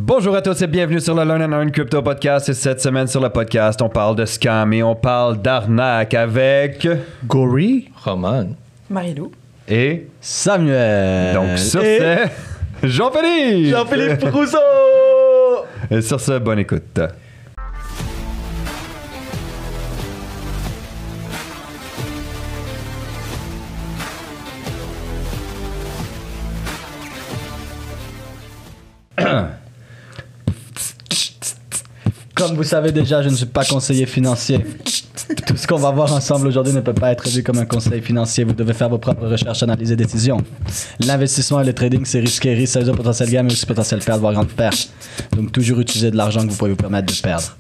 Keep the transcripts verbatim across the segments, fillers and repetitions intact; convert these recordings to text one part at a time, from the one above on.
Bonjour à tous et bienvenue sur le Learn and Earn Crypto Podcast. Et cette semaine sur le podcast, on parle de scam et on parle d'arnaque avec... Gory, Roman, Marie-Lou et... Samuel. Donc sur et ce, Jean-Philippe! Jean-Philippe Rousseau! Et sur ce, bonne écoute. Comme vous savez déjà, je ne suis pas conseiller financier. Tout ce qu'on va voir ensemble aujourd'hui ne peut pas être vu comme un conseil financier. Vous devez faire vos propres recherches, analyser, décisions. L'investissement et le trading, c'est risqué. Risque, ça veut dire potentiel gain, mais aussi potentiel perte, voire grande perte. Donc, toujours utiliser de l'argent que vous pouvez vous permettre de perdre.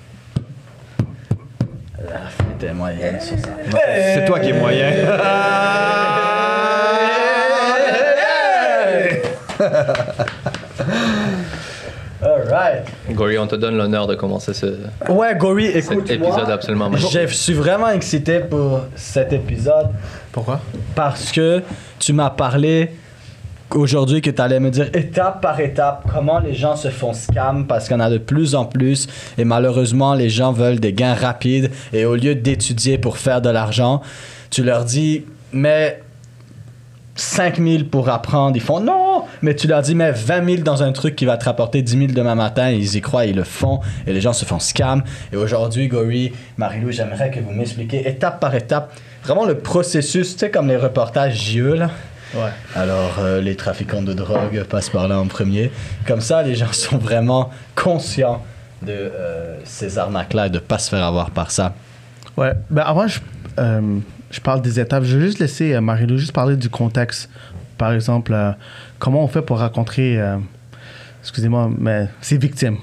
La fin était moyenne sur ça. C'est toi qui es moyen. Alright. Gory, on te donne l'honneur de commencer ce, Ouais, Gory, cet écoute, épisode moi, absolument magnifique. je suis vraiment excité pour cet épisode. Pourquoi? Parce que tu m'as parlé aujourd'hui que tu allais me dire étape par étape comment les gens se font scam parce qu'il y en a de plus en plus et malheureusement les gens veulent des gains rapides et au lieu d'étudier pour faire de l'argent, tu leur dis mais cinq mille pour apprendre, ils font non, mais tu leur dis mais vingt mille dans un truc qui va te rapporter dix mille demain matin, ils y croient, ils le font et les gens se font scam. Et aujourd'hui, Gory, Marie-Lou, j'aimerais que vous m'expliquiez étape par étape vraiment le processus, tu sais comme les reportages J E là. Ouais. Alors euh, les trafiquants de drogue passent par là en premier. Comme ça, les gens sont vraiment conscients de euh, ces arnaques-là et de pas se faire avoir par ça. Ouais. Ben avant, je, euh, je parle des étapes. Je vais juste laisser euh, Marie-Lou juste parler du contexte. Par exemple, euh, comment on fait pour rencontrer, euh, excusez-moi, mais ses victimes.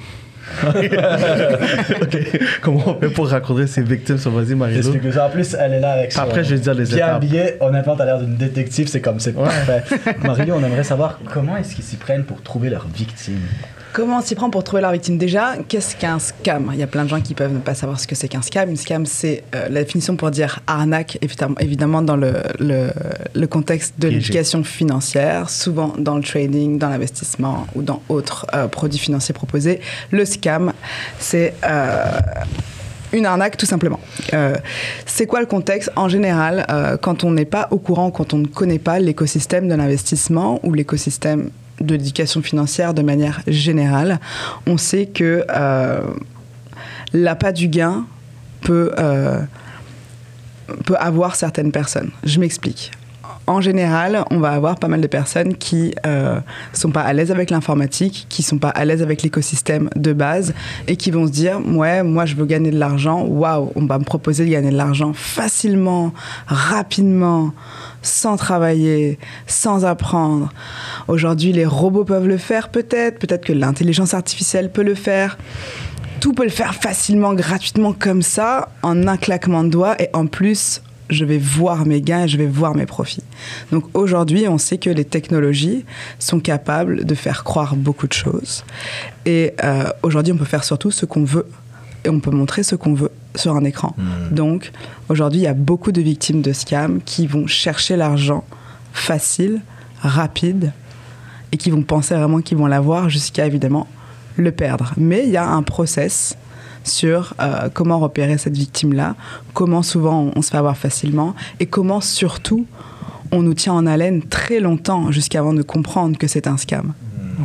OK. Comment on fait pour rencontrer ses victimes? So, vas-y, Marie-Lou. J'explique ça. En plus, elle est là avec son... Après, je vais dire les bien étapes. habillée. Honnêtement, t'as l'air d'une détective. C'est comme c'est Ouais. parfait. Marie-Lou, on aimerait savoir comment est-ce qu'ils s'y prennent pour trouver leurs victimes. Comment on s'y prend pour trouver leur victime? Déjà, qu'est-ce qu'un scam? Il y a plein de gens qui peuvent ne pas savoir ce que c'est qu'un scam. Une scam, c'est euh, la définition pour dire arnaque, évidemment, évidemment dans le, le, le contexte de Piégé. l'éducation financière, souvent dans le trading, dans l'investissement ou dans autres euh, produits financiers proposés. Le scam, c'est... Euh, une arnaque, tout simplement. Euh, c'est quoi le contexte? En général, euh, quand on n'est pas au courant, quand on ne connaît pas l'écosystème de l'investissement ou l'écosystème de l'éducation financière de manière générale, on sait que euh, l'appât du gain peut, euh, peut avoir certaines personnes. Je m'explique. En général, on va avoir pas mal de personnes qui euh, sont pas à l'aise avec l'informatique, qui sont pas à l'aise avec l'écosystème de base et qui vont se dire ouais, moi je veux gagner de l'argent, waouh, on va me proposer de gagner de l'argent facilement, rapidement, sans travailler, sans apprendre. Aujourd'hui, les robots peuvent le faire peut-être, peut-être que l'intelligence artificielle peut le faire. Tout peut le faire facilement, gratuitement comme ça, en un claquement de doigts et en plus je vais voir mes gains et je vais voir mes profits. Donc aujourd'hui, on sait que les technologies sont capables de faire croire beaucoup de choses. Et euh, aujourd'hui, on peut faire surtout ce qu'on veut et on peut montrer ce qu'on veut sur un écran. Mmh. Donc aujourd'hui, il y a beaucoup de victimes de scams qui vont chercher l'argent facile, rapide et qui vont penser vraiment qu'ils vont l'avoir jusqu'à évidemment le perdre. Mais il y a un process sur euh, comment repérer cette victime-là, comment souvent on, on se fait avoir facilement et comment surtout on nous tient en haleine très longtemps jusqu'avant de comprendre que c'est un scam.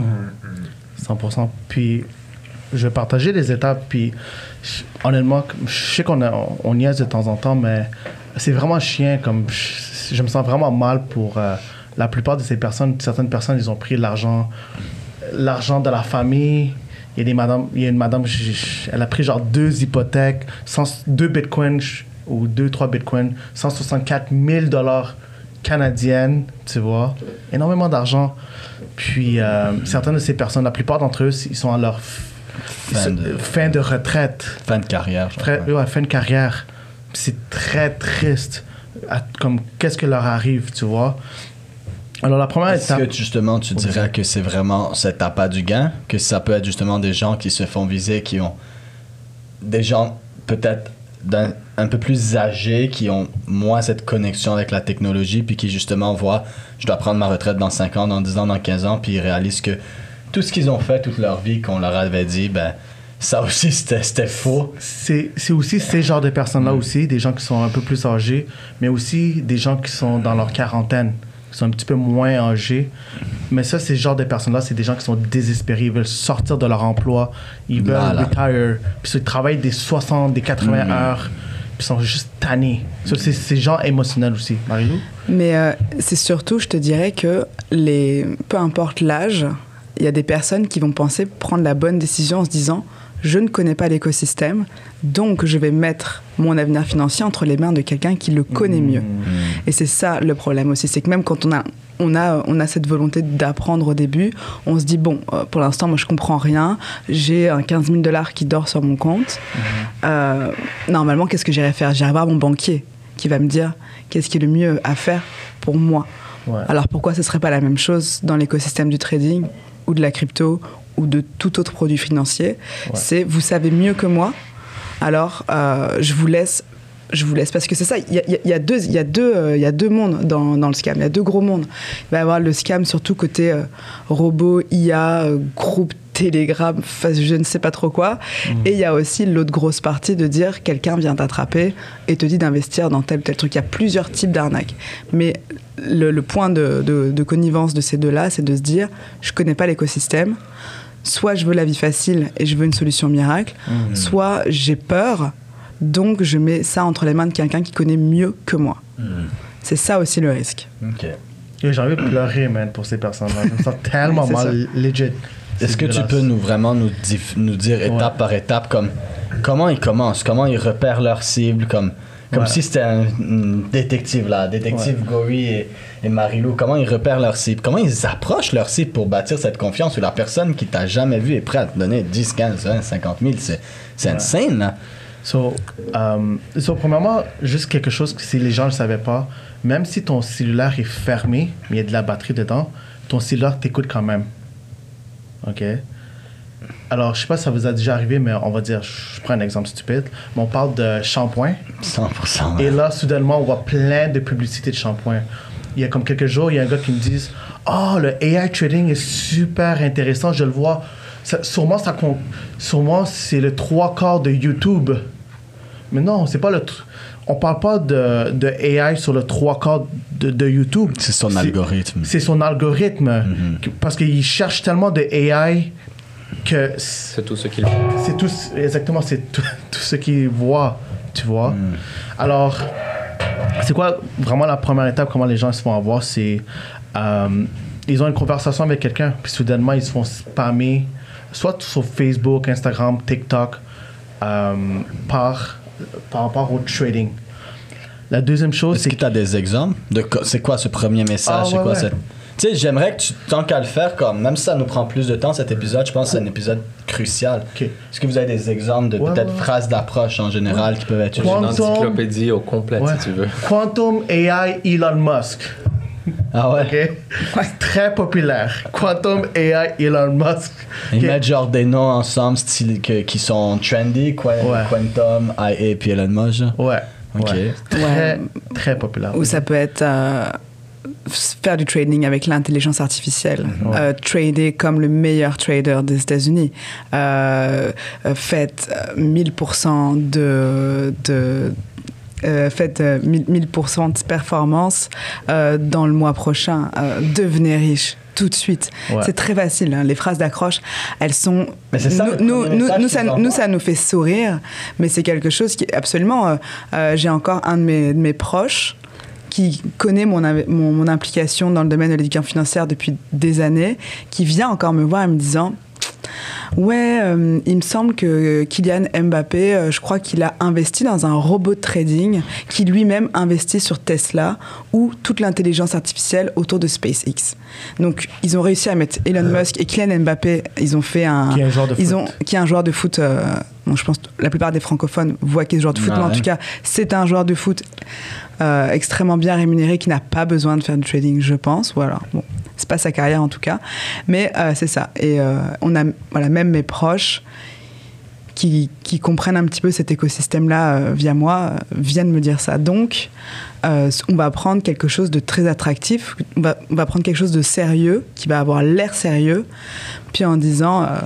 cent pour cent. Puis, je vais partager les étapes. Puis, je, honnêtement, je sais qu'on a, on niaise de temps en temps, mais c'est vraiment chiant. Comme, je, je me sens vraiment mal pour euh, la plupart de ces personnes. Certaines personnes, ils ont pris l'argent, l'argent de la famille. Il y a des madames, il y a une madame, elle a pris genre deux hypothèques, cent, deux bitcoins ou deux, trois bitcoins, cent soixante-quatre mille dollars canadiennes, tu vois, énormément d'argent. Puis euh, certaines de ces personnes, la plupart d'entre eux, ils sont à leur fin, de, fin de retraite. Fin de carrière. Je Fra- ouais, fin de carrière. C'est très triste, à, comme qu'est-ce que leur arrive, tu vois. Alors la première Est-ce étape... que justement tu dirais que c'est vraiment cet appât du gain, que ça peut être justement des gens qui se font viser, qui ont des gens peut-être d'un, un peu plus âgés, qui ont moins cette connexion avec la technologie, puis qui justement voient, je dois prendre ma retraite dans cinq ans, dans dix ans, dans quinze ans, puis ils réalisent que tout ce qu'ils ont fait toute leur vie, qu'on leur avait dit, ben, ça aussi, c'était, c'était faux. C'est, c'est aussi ces genres de personnes-là mm. aussi, des gens qui sont un peu plus âgés, mais aussi des gens qui sont dans leur quarantaine, qui sont un petit peu moins âgés. Mais ça, ces genres de personnes-là, c'est des gens qui sont désespérés, ils veulent sortir de leur emploi, ils veulent voilà. retire, puis ils travaillent des soixante, des quatre-vingts mm. heures, puis ils sont juste tannés. Ça, c'est ces gens émotionnels aussi. Marie-Lou? Mais euh, c'est surtout, je te dirais que les, peu importe l'âge, il y a des personnes qui vont penser prendre la bonne décision en se disant « je ne connais pas l'écosystème, donc je vais mettre mon avenir financier entre les mains de quelqu'un qui le connaît mieux. Mmh. » Et c'est ça le problème aussi, c'est que même quand on a, on a, on a cette volonté d'apprendre au début, on se dit « bon, euh, pour l'instant, moi je comprends rien, j'ai un quinze mille dollars qui dort sur mon compte. Mmh. Euh, normalement, qu'est-ce que j'irai faire ? J'irai voir mon banquier qui va me dire qu'est-ce qui est le mieux à faire pour moi. Ouais. Alors pourquoi ce ne serait pas la même chose dans l'écosystème du trading ou de la crypto ou de tout autre produit financier, ouais. C'est vous savez mieux que moi, alors euh, je vous laisse, je vous laisse parce que c'est ça, il y, y, y a deux, il y a deux, euh, il y a deux mondes dans, dans le scam, il y a deux gros mondes. Il va y avoir le scam surtout côté euh, robot, I A, euh, groupe Telegram, je ne sais pas trop quoi, mmh. Et il y a aussi l'autre grosse partie de dire quelqu'un vient t'attraper et te dit d'investir dans tel ou tel truc. Il y a plusieurs types d'arnaques, mais le, le point de, de, de connivence de ces deux-là, c'est de se dire je connais pas l'écosystème. Soit je veux la vie facile et je veux une solution miracle, mmh. Soit j'ai peur, donc je mets ça entre les mains de quelqu'un qui connaît mieux que moi. Mmh. C'est ça aussi le risque. Okay. Et j'ai envie de pleurer, man, pour ces personnes-là. Je me sens tellement mal, legit. Est-ce que tu peux nous vraiment nous, dif- nous dire étape ouais. par étape comme comment ils commencent, comment ils repèrent leur cible, comme comme ouais. si c'était un, un détective là, détective ouais. Gory et, et Marie-Lou, comment ils repèrent leur cible, comment ils approchent leur cible pour bâtir cette confiance où la personne qui t'a jamais vu est prête à te donner dix, quinze, vingt, cinquante mille, c'est, c'est ouais. insane là. So, um, so, premièrement, juste quelque chose que si les gens ne le savaient pas, même si ton cellulaire est fermé, mais il y a de la batterie dedans, ton cellulaire t'écoute quand même. OK? Alors, je sais pas si ça vous a déjà arrivé, mais on va dire, je prends un exemple stupide, mais on parle de shampoing. cent pour cent. Ouais. Et là, soudainement, on voit plein de publicités de shampoing. Il y a comme quelques jours, il y a un gars qui me dit « Oh, le A I trading est super intéressant, je le vois. Ça, sûrement, ça compte. Sûrement, c'est le trois quarts de YouTube. » Mais non, c'est pas le... Tr- on parle pas de, de A I sur le trois quarts de, de YouTube. C'est son c'est, algorithme. C'est son algorithme. Mm-hmm. Parce qu'il cherche tellement de A I que... C'est tout ce qu'il voit. C'est tout... Exactement, c'est tout, tout ce qu'il voit, tu vois. Mm. Alors, c'est quoi vraiment la première étape, comment les gens se font avoir, c'est... Euh, ils ont une conversation avec quelqu'un, puis soudainement, ils se font spammer, soit sur Facebook, Instagram, TikTok, euh, par... par rapport au trading. La deuxième chose, Est-ce c'est que tu as des exemples de co- c'est quoi ce premier message, ah, c'est ouais, quoi ouais. cette... Tu sais, j'aimerais que tu tant qu'à le faire comme même si ça nous prend plus de temps cet épisode, je pense que c'est un épisode crucial. Okay. Est-ce que vous avez des exemples de ouais, peut-être ouais. phrases d'approche en général ouais. qui peuvent être Quantum... une encyclopédie au complet ouais. si tu veux. Quantum A I Elon Musk. Ah ouais. Okay? C'est très populaire. Quantum A I Elon Musk. Ils okay. mettent genre des noms ensemble style que, qui sont trendy, quoi, ouais. Quantum, A I puis Elon Musk. Ouais. Ok. Ouais. Très, ouais. très populaire. Ou ça peut être euh, faire du trading avec l'intelligence artificielle. Mm-hmm. Euh, trader comme le meilleur trader des États-Unis. Euh, faites mille pour cent de... de Euh, faites euh, mille pour cent de performance euh, dans le mois prochain. Euh, devenez riche tout de suite. Ouais. C'est très facile. Hein. Les phrases d'accroche, elles sont... Mais c'est ça, nous, nous, nous, ça, nous, ça nous fait sourire, mais c'est quelque chose qui est absolument... Euh, euh, j'ai encore un de mes, de mes proches qui connaît mon, mon, mon implication dans le domaine de l'éducation financière depuis des années, qui vient encore me voir en me disant... Ouais, euh, il me semble que Kylian Mbappé, euh, je crois qu'il a investi dans un robot de trading qui lui-même investit sur Tesla ou toute l'intelligence artificielle autour de SpaceX. Donc, ils ont réussi à mettre Elon Musk et Kylian Mbappé. Ils ont fait un... Qui est un joueur de ils foot. Ont, qui est un joueur de foot... Euh, bon, je pense que la plupart des francophones voient qu'il est joueur de foot, ah, mais en ouais. tout cas, c'est un joueur de foot euh, extrêmement bien rémunéré qui n'a pas besoin de faire du trading, je pense. Voilà, bon. C'est pas sa carrière en tout cas, mais euh, c'est ça. Et euh, on a, voilà, même mes proches qui, qui comprennent un petit peu cet écosystème-là euh, via moi euh, viennent me dire ça. Donc, euh, on va prendre quelque chose de très attractif, on va, on va prendre quelque chose de sérieux, qui va avoir l'air sérieux, puis en disant euh,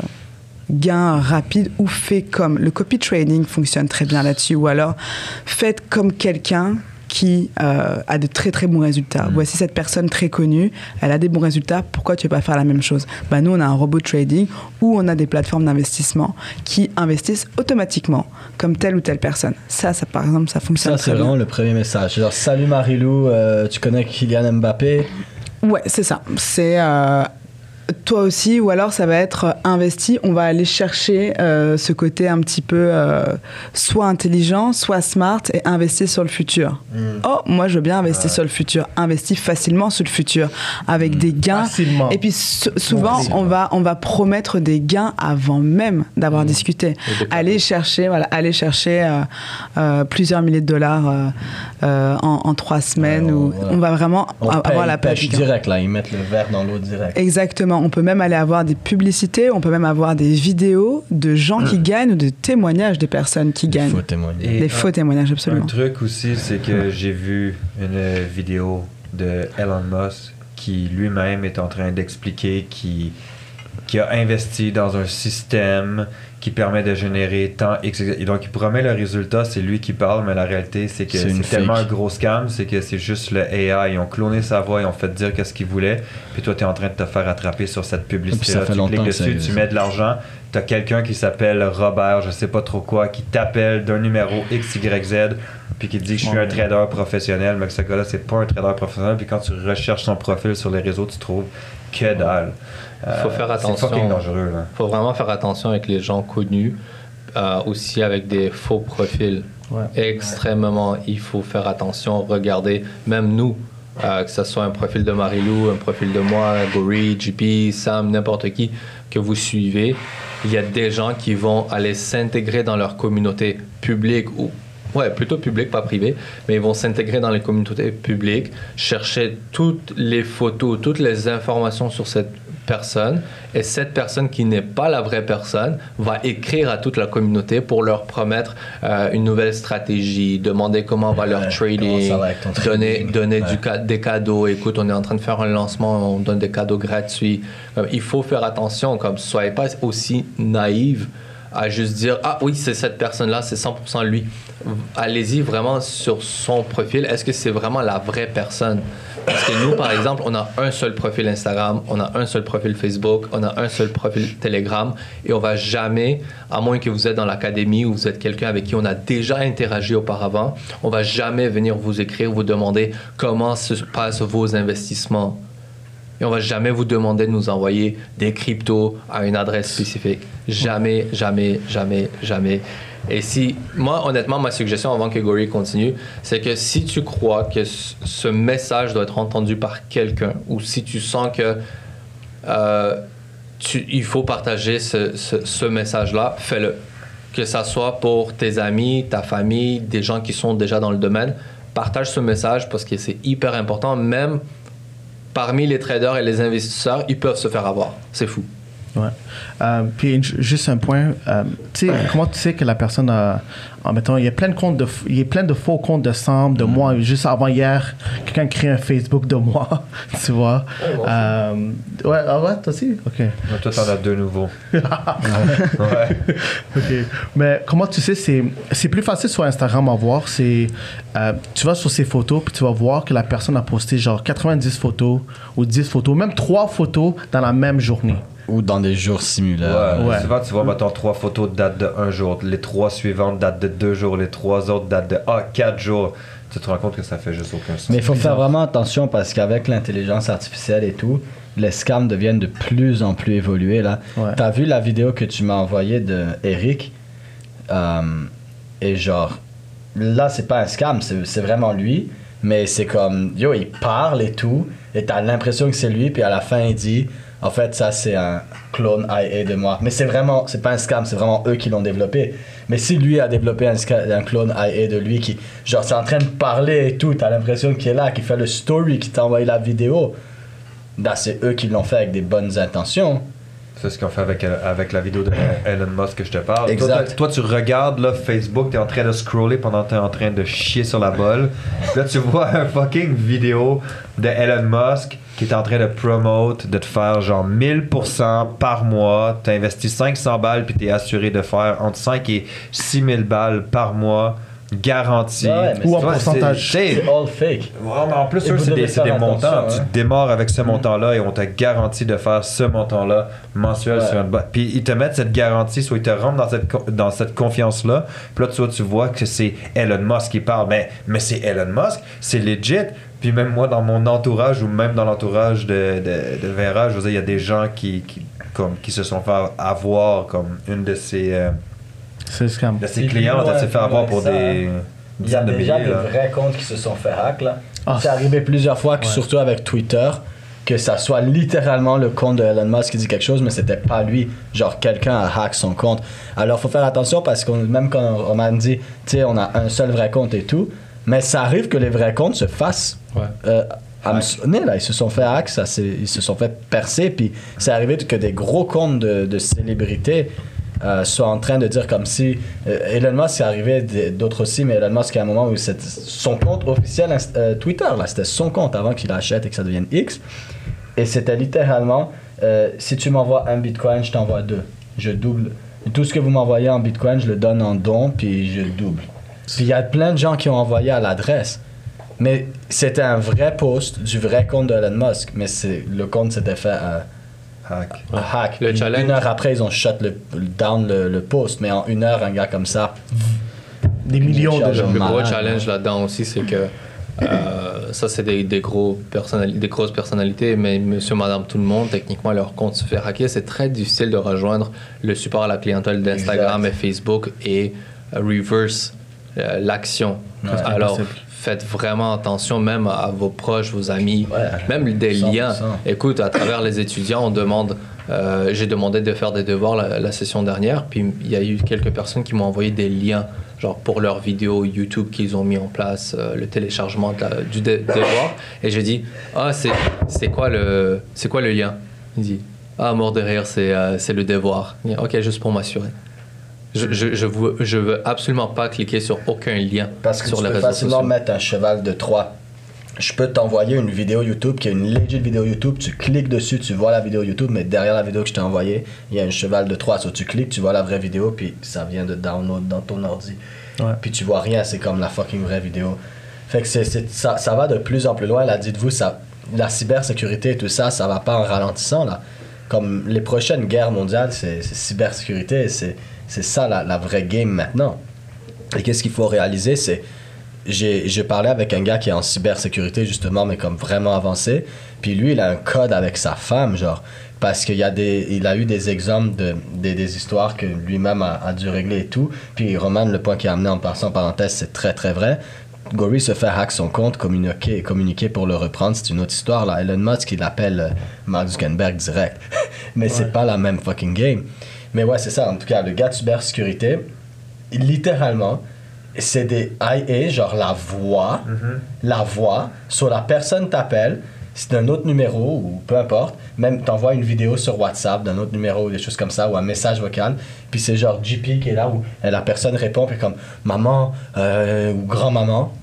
gain rapide ou fait comme. Le copy trading fonctionne très bien là-dessus, ou alors faites comme quelqu'un qui euh, a de très très bons résultats. Mmh. Voici cette personne très connue, elle a des bons résultats, pourquoi tu ne veux pas faire la même chose? Ben, nous, on a un robot trading où on a des plateformes d'investissement qui investissent automatiquement comme telle ou telle personne. Ça, ça par exemple, ça fonctionne ça, très bien. Ça, c'est vraiment le premier message. Genre, salut Marie-Lou, euh, tu connais Kylian Mbappé? Ouais, c'est ça. C'est... Euh, toi aussi, ou alors ça va être investi, on va aller chercher euh, ce côté un petit peu euh, soit intelligent, soit smart et investir sur le futur. Mm. Oh, moi je veux bien investir ouais. sur le futur, investir facilement sur le futur avec mm. des gains. Facilement. Et puis so- souvent on va, on va promettre des gains avant même d'avoir mm. discuté. Aller chercher, voilà, aller chercher euh, euh, plusieurs milliers de dollars euh, euh, en, en trois semaines. Ouais, où ouais. On va vraiment on avoir paye, la pêche direct, là, ils mettent le verre dans l'eau direct. Exactement. On peut même aller avoir des publicités, on peut même avoir des vidéos de gens qui gagnent ou des témoignages des personnes qui gagnent. Des faux témoignages. Des Et faux un, témoignages, absolument. Un truc aussi, c'est que j'ai vu une vidéo de Elon Musk qui lui-même est en train d'expliquer qui, qui a investi dans un système qui permet de générer tant X. Et donc, il promet le résultat, c'est lui qui parle, mais la réalité, c'est que c'est, c'est tellement un gros scam, c'est que c'est juste le A I. Ils ont cloné sa voix, ils ont fait dire qu'est-ce qu'ils voulaient, puis toi, tu es en train de te faire attraper sur cette publicité-là. Tu cliques dessus, tu mets de l'argent, tu as quelqu'un qui s'appelle Robert, je sais pas trop quoi, qui t'appelle d'un numéro X Y Z, puis qui te dit que je suis un trader professionnel, mais que ce gars-là, c'est pas un trader professionnel, puis quand tu recherches son profil sur les réseaux, tu trouves que dalle. Il faut euh, faire attention. C'est fucking dangereux. Il faut vraiment faire attention avec les gens connus, euh, aussi avec des faux profils. Ouais. Extrêmement, il faut faire attention. Regardez, même nous, euh, que ce soit un profil de Marie-Lou, un profil de moi, Gori, J P, Sam, n'importe qui que vous suivez, il y a des gens qui vont aller s'intégrer dans leur communauté publique ou Ouais, plutôt public, pas privé, mais ils vont s'intégrer dans les communautés publiques, chercher toutes les photos, toutes les informations sur cette personne, et cette personne qui n'est pas la vraie personne va écrire à toute la communauté pour leur promettre euh, une nouvelle stratégie, demander comment va leur trading, donner, donner ouais. du, des cadeaux. Écoute, on est en train de faire un lancement, on donne des cadeaux gratuits. Comme, il faut faire attention, comme soyez pas aussi naïve à juste dire « Ah oui, c'est cette personne-là, c'est cent pour cent lui ». Allez-y vraiment sur son profil. Est-ce que c'est vraiment la vraie personne? Parce que nous, par exemple, on a un seul profil Instagram, on a un seul profil Facebook, on a un seul profil Telegram et on va jamais, à moins que vous êtes dans l'académie ou vous êtes quelqu'un avec qui on a déjà interagi auparavant, on va jamais venir vous écrire, vous demander comment se passent vos investissements. Et on va jamais vous demander de nous envoyer des cryptos à une adresse spécifique. Jamais, jamais, jamais, jamais. Et si, moi, honnêtement, ma suggestion avant que Gori continue, c'est que si tu crois que ce message doit être entendu par quelqu'un, ou si tu sens que euh, tu, il faut partager ce, ce, ce message-là, fais-le. Que ça soit pour tes amis, ta famille, des gens qui sont déjà dans le domaine, partage ce message parce que c'est hyper important. Même parmi les traders et les investisseurs, ils peuvent se faire avoir. C'est fou. Ouais. Euh, puis juste un point, euh, tu sais, comment tu sais que la personne a, en mettant, il y a plein de comptes de, il y a plein de faux comptes de Sam, de mm. moi. Juste avant hier, quelqu'un crée un Facebook de moi, tu vois. Ouais, bon, euh, ouais, ah ouais, toi aussi, ok. Ouais, toi, t'en as deux nouveaux. ouais. Ok. Mais comment tu sais, c'est, c'est plus facile sur Instagram à voir. C'est, euh, tu vas sur ses photos puis tu vas voir que la personne a posté genre quatre-vingt-dix photos ou dix photos, même trois photos dans la même journée. Ou dans des jours similaires. Ouais, ouais. Souvent, tu vois, mettons, trois photos datent de un jour. Les trois suivantes datent de deux jours. Les trois autres datent de ah, quatre jours. Tu te rends compte que ça fait juste aucun sens. Mais il faut faire vraiment attention parce qu'avec l'intelligence artificielle et tout, les scams deviennent de plus en plus évolués. Là. Ouais. T'as vu la vidéo que tu m'as envoyée de Eric euh, et genre, là, c'est pas un scam, c'est, c'est vraiment lui. Mais c'est comme, yo, il parle et tout. Et t'as l'impression que c'est lui. Puis à la fin, il dit... En fait, ça, c'est un clone I A de moi. Mais c'est vraiment, c'est pas un scam, c'est vraiment eux qui l'ont développé. Mais si lui a développé un, un clone I A de lui qui, genre, c'est en train de parler et tout, t'as l'impression qu'il est là, qu'il fait le story, qu'il t'a envoyé la vidéo, ben, c'est eux qui l'ont fait avec des bonnes intentions. C'est ce qu'on fait avec, avec la vidéo de Elon Musk que je te parle. Exact. Toi, toi, tu regardes là, Facebook, t'es en train de scroller pendant que t'es en train de chier sur la bolle. Là, tu vois un fucking vidéo de Elon Musk qui est en train de promote, de te faire genre mille pour cent par mois. T'as investi cinq cents balles puis t'es assuré de faire entre cinq et six mille balles par mois. Garantie. Ouais, Ou en Tu vois, pourcentage. c'est- C'est all fake. Ouais, mais en plus, Et eux, vous c'est devez des, c'est faire des montants. attention, Tu hein. démarres avec ce montant-là et on te garantit de faire ce montant-là mensuel Ouais. sur une boîte. Puis ils te mettent cette garantie, soit ils te rentrent dans cette, co- dans cette confiance-là. Puis là, tu vois, tu vois que c'est Elon Musk qui parle. Mais, mais c'est Elon Musk, c'est legit. Puis même moi, dans mon entourage ou même dans l'entourage de, de, de Vera, je veux dire, il y a des gens qui, qui, comme, qui se sont fait avoir comme une de ces, euh, C'est le scam. de ces Puis clientes. plus Elle s'est loin, fait plus avoir loin pour que ça, des Il y a dizaines de déjà milliers. des là. vrais comptes qui se sont fait hack là. Ah. C'est arrivé plusieurs fois, que Ouais. surtout avec Twitter, que ça soit littéralement le compte de Elon Musk qui dit quelque chose, mais c'était pas lui. Genre quelqu'un a hack son compte. Alors faut faire attention parce que même quand on m'a dit, tu sais, on a un seul vrai compte et tout, mais ça arrive que les vrais comptes se fassent. Ouais. Euh, hameçonner, là, ils se sont fait hack, ça, c'est- ils se sont fait percer, puis c'est arrivé que des gros comptes de, de célébrités euh, soient en train de dire comme si euh, Elon Musk, c'est arrivé d- d'autres aussi, mais Elon Musk, à un moment où c'était son compte officiel inst- euh, Twitter, là, c'était son compte avant qu'il achète et que ça devienne X, et c'était littéralement euh, si tu m'envoies un bitcoin, je t'envoie deux, je double tout ce que vous m'envoyez en bitcoin, je le donne en don, puis je double. Puis il y a plein de gens qui ont envoyé à l'adresse. Mais c'était un vrai post du vrai compte de Elon Musk, mais c'est, le compte s'était fait euh, Hack. un hack. Le Puis challenge. Une heure après, ils ont shut le, down le, le post, mais en une heure, un gars comme ça. Des millions de gens. Le gros Malade, challenge ouais. là-dedans aussi, c'est que euh, ça, c'est des, des, gros personnali- des grosses personnalités, mais monsieur, madame, tout le monde, techniquement, leur compte se fait hacker. C'est très difficile de rejoindre le support à la clientèle d'Instagram Exact. et Facebook et euh, reverse euh, l'action. Ouais, c'est Alors, impossible. faites vraiment attention, même à vos proches, vos amis, Ouais, même des cent pour liens. cent. Écoute, à travers les étudiants, on demande. Euh, j'ai demandé de faire des devoirs la, la session dernière, puis il y a eu quelques personnes qui m'ont envoyé des liens, genre pour leurs vidéos YouTube qu'ils ont mis en place, euh, le téléchargement de la- du dé- devoir. Et j'ai dit, ah, c'est, c'est, quoi le, c'est quoi le lien? Il dit, ah, mort de rire, c'est, euh, c'est le devoir. Il dit, ok, juste pour m'assurer. Je, je, je, veux, je veux absolument pas cliquer sur aucun lien Parce que sur tu les peux réseaux facilement sociaux. mettre un cheval de Troie. Je peux t'envoyer une vidéo YouTube qui est une legit vidéo YouTube. Tu cliques dessus, tu vois la vidéo YouTube, mais derrière la vidéo que je t'ai envoyée, il y a un cheval de Troie. So, tu cliques, tu vois la vraie vidéo, puis ça vient de download dans ton ordi. Ouais. Puis tu vois rien, c'est comme la fucking vraie vidéo. Fait que c'est, c'est- ça, ça va de plus en plus loin. Là, dites-vous, ça, la cybersécurité et tout ça, ça va pas en ralentissant. Là. Comme les prochaines guerres mondiales, c'est, c'est cybersécurité. C'est, c'est ça la, la vraie game maintenant. Et qu'est-ce qu'il faut réaliser, c'est j'ai, j'ai parlé avec un gars qui est en cybersécurité justement, mais comme vraiment avancé. Puis lui, il a un code avec sa femme, genre, parce qu'il y a des, il a eu des exemples de, des, des histoires que lui-même a, a dû régler et tout. Puis Roman, le point qu'il a amené en passant en parenthèse, c'est très très vrai. Gory se fait hack son compte, communiquer, communiquer pour le reprendre, c'est une autre histoire. Là. Elon Musk, il appelle euh, Mark Zuckerberg direct. Mais c'est pas la même fucking game. Mais ouais, c'est ça. En tout cas, le gars de cybersécurité, littéralement, c'est des I A, genre la voix, la voix, sur la personne t'appelle, c'est d'un autre numéro ou peu importe, même t'envoies une vidéo sur WhatsApp d'un autre numéro ou des choses comme ça, ou un message vocal, puis c'est genre J P qui est là où la personne répond, puis comme maman euh, ou grand-maman.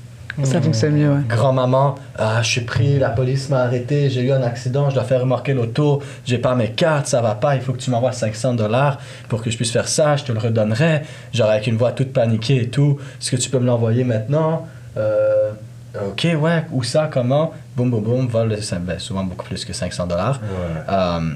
Ça fonctionne mieux, ouais. Grand-maman, ah, je suis pris, la police m'a arrêté, j'ai eu un accident, je dois faire remorquer l'auto, j'ai pas mes cartes, ça va pas, il faut que tu m'envoies cinq cents dollars pour que je puisse faire ça, je te le redonnerai. Genre avec une voix toute paniquée et tout. Est-ce que tu peux me l'envoyer maintenant? Euh, ok, ouais, où ça, comment? Boum, boum, boum, vol, c'est ben, souvent beaucoup plus que cinq cents dollars. Ouais. Euh,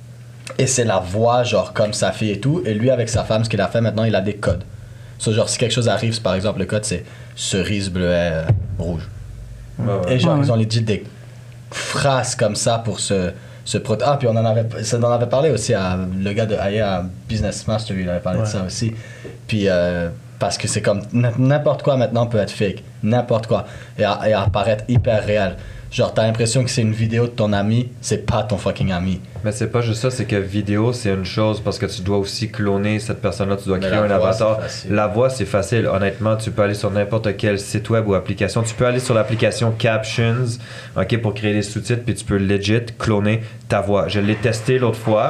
et c'est la voix, genre comme sa fille et tout. Et lui, avec sa femme, ce qu'il a fait maintenant, il a des codes. So, genre, si quelque chose arrive, c'est, par exemple, le code, c'est cerise, bleuet, euh, rouge. Ouais, ouais. Et genre, Ouais, ouais. ils ont dit des phrases comme ça pour se, se protéger. Ah, puis on en avait, ça, on en avait parlé aussi à le gars de Aya, à Business Master, il avait parlé de Ouais. ça aussi. Puis, euh, parce que c'est comme n- n'importe quoi maintenant peut être fake. N'importe quoi. Et, à- et apparaître hyper réel. Genre, t'as l'impression que c'est une vidéo de ton ami, c'est pas ton fucking ami. Mais c'est pas juste ça, c'est que vidéo, c'est une chose parce que tu dois aussi cloner cette personne-là, tu dois Mais créer la un voix, avatar. c'est facile. La voix, c'est facile. Honnêtement, tu peux aller sur n'importe quel site web ou application. Tu peux aller sur l'application Captions, ok, pour créer des sous-titres, puis tu peux legit cloner ta voix. Je l'ai testé l'autre fois,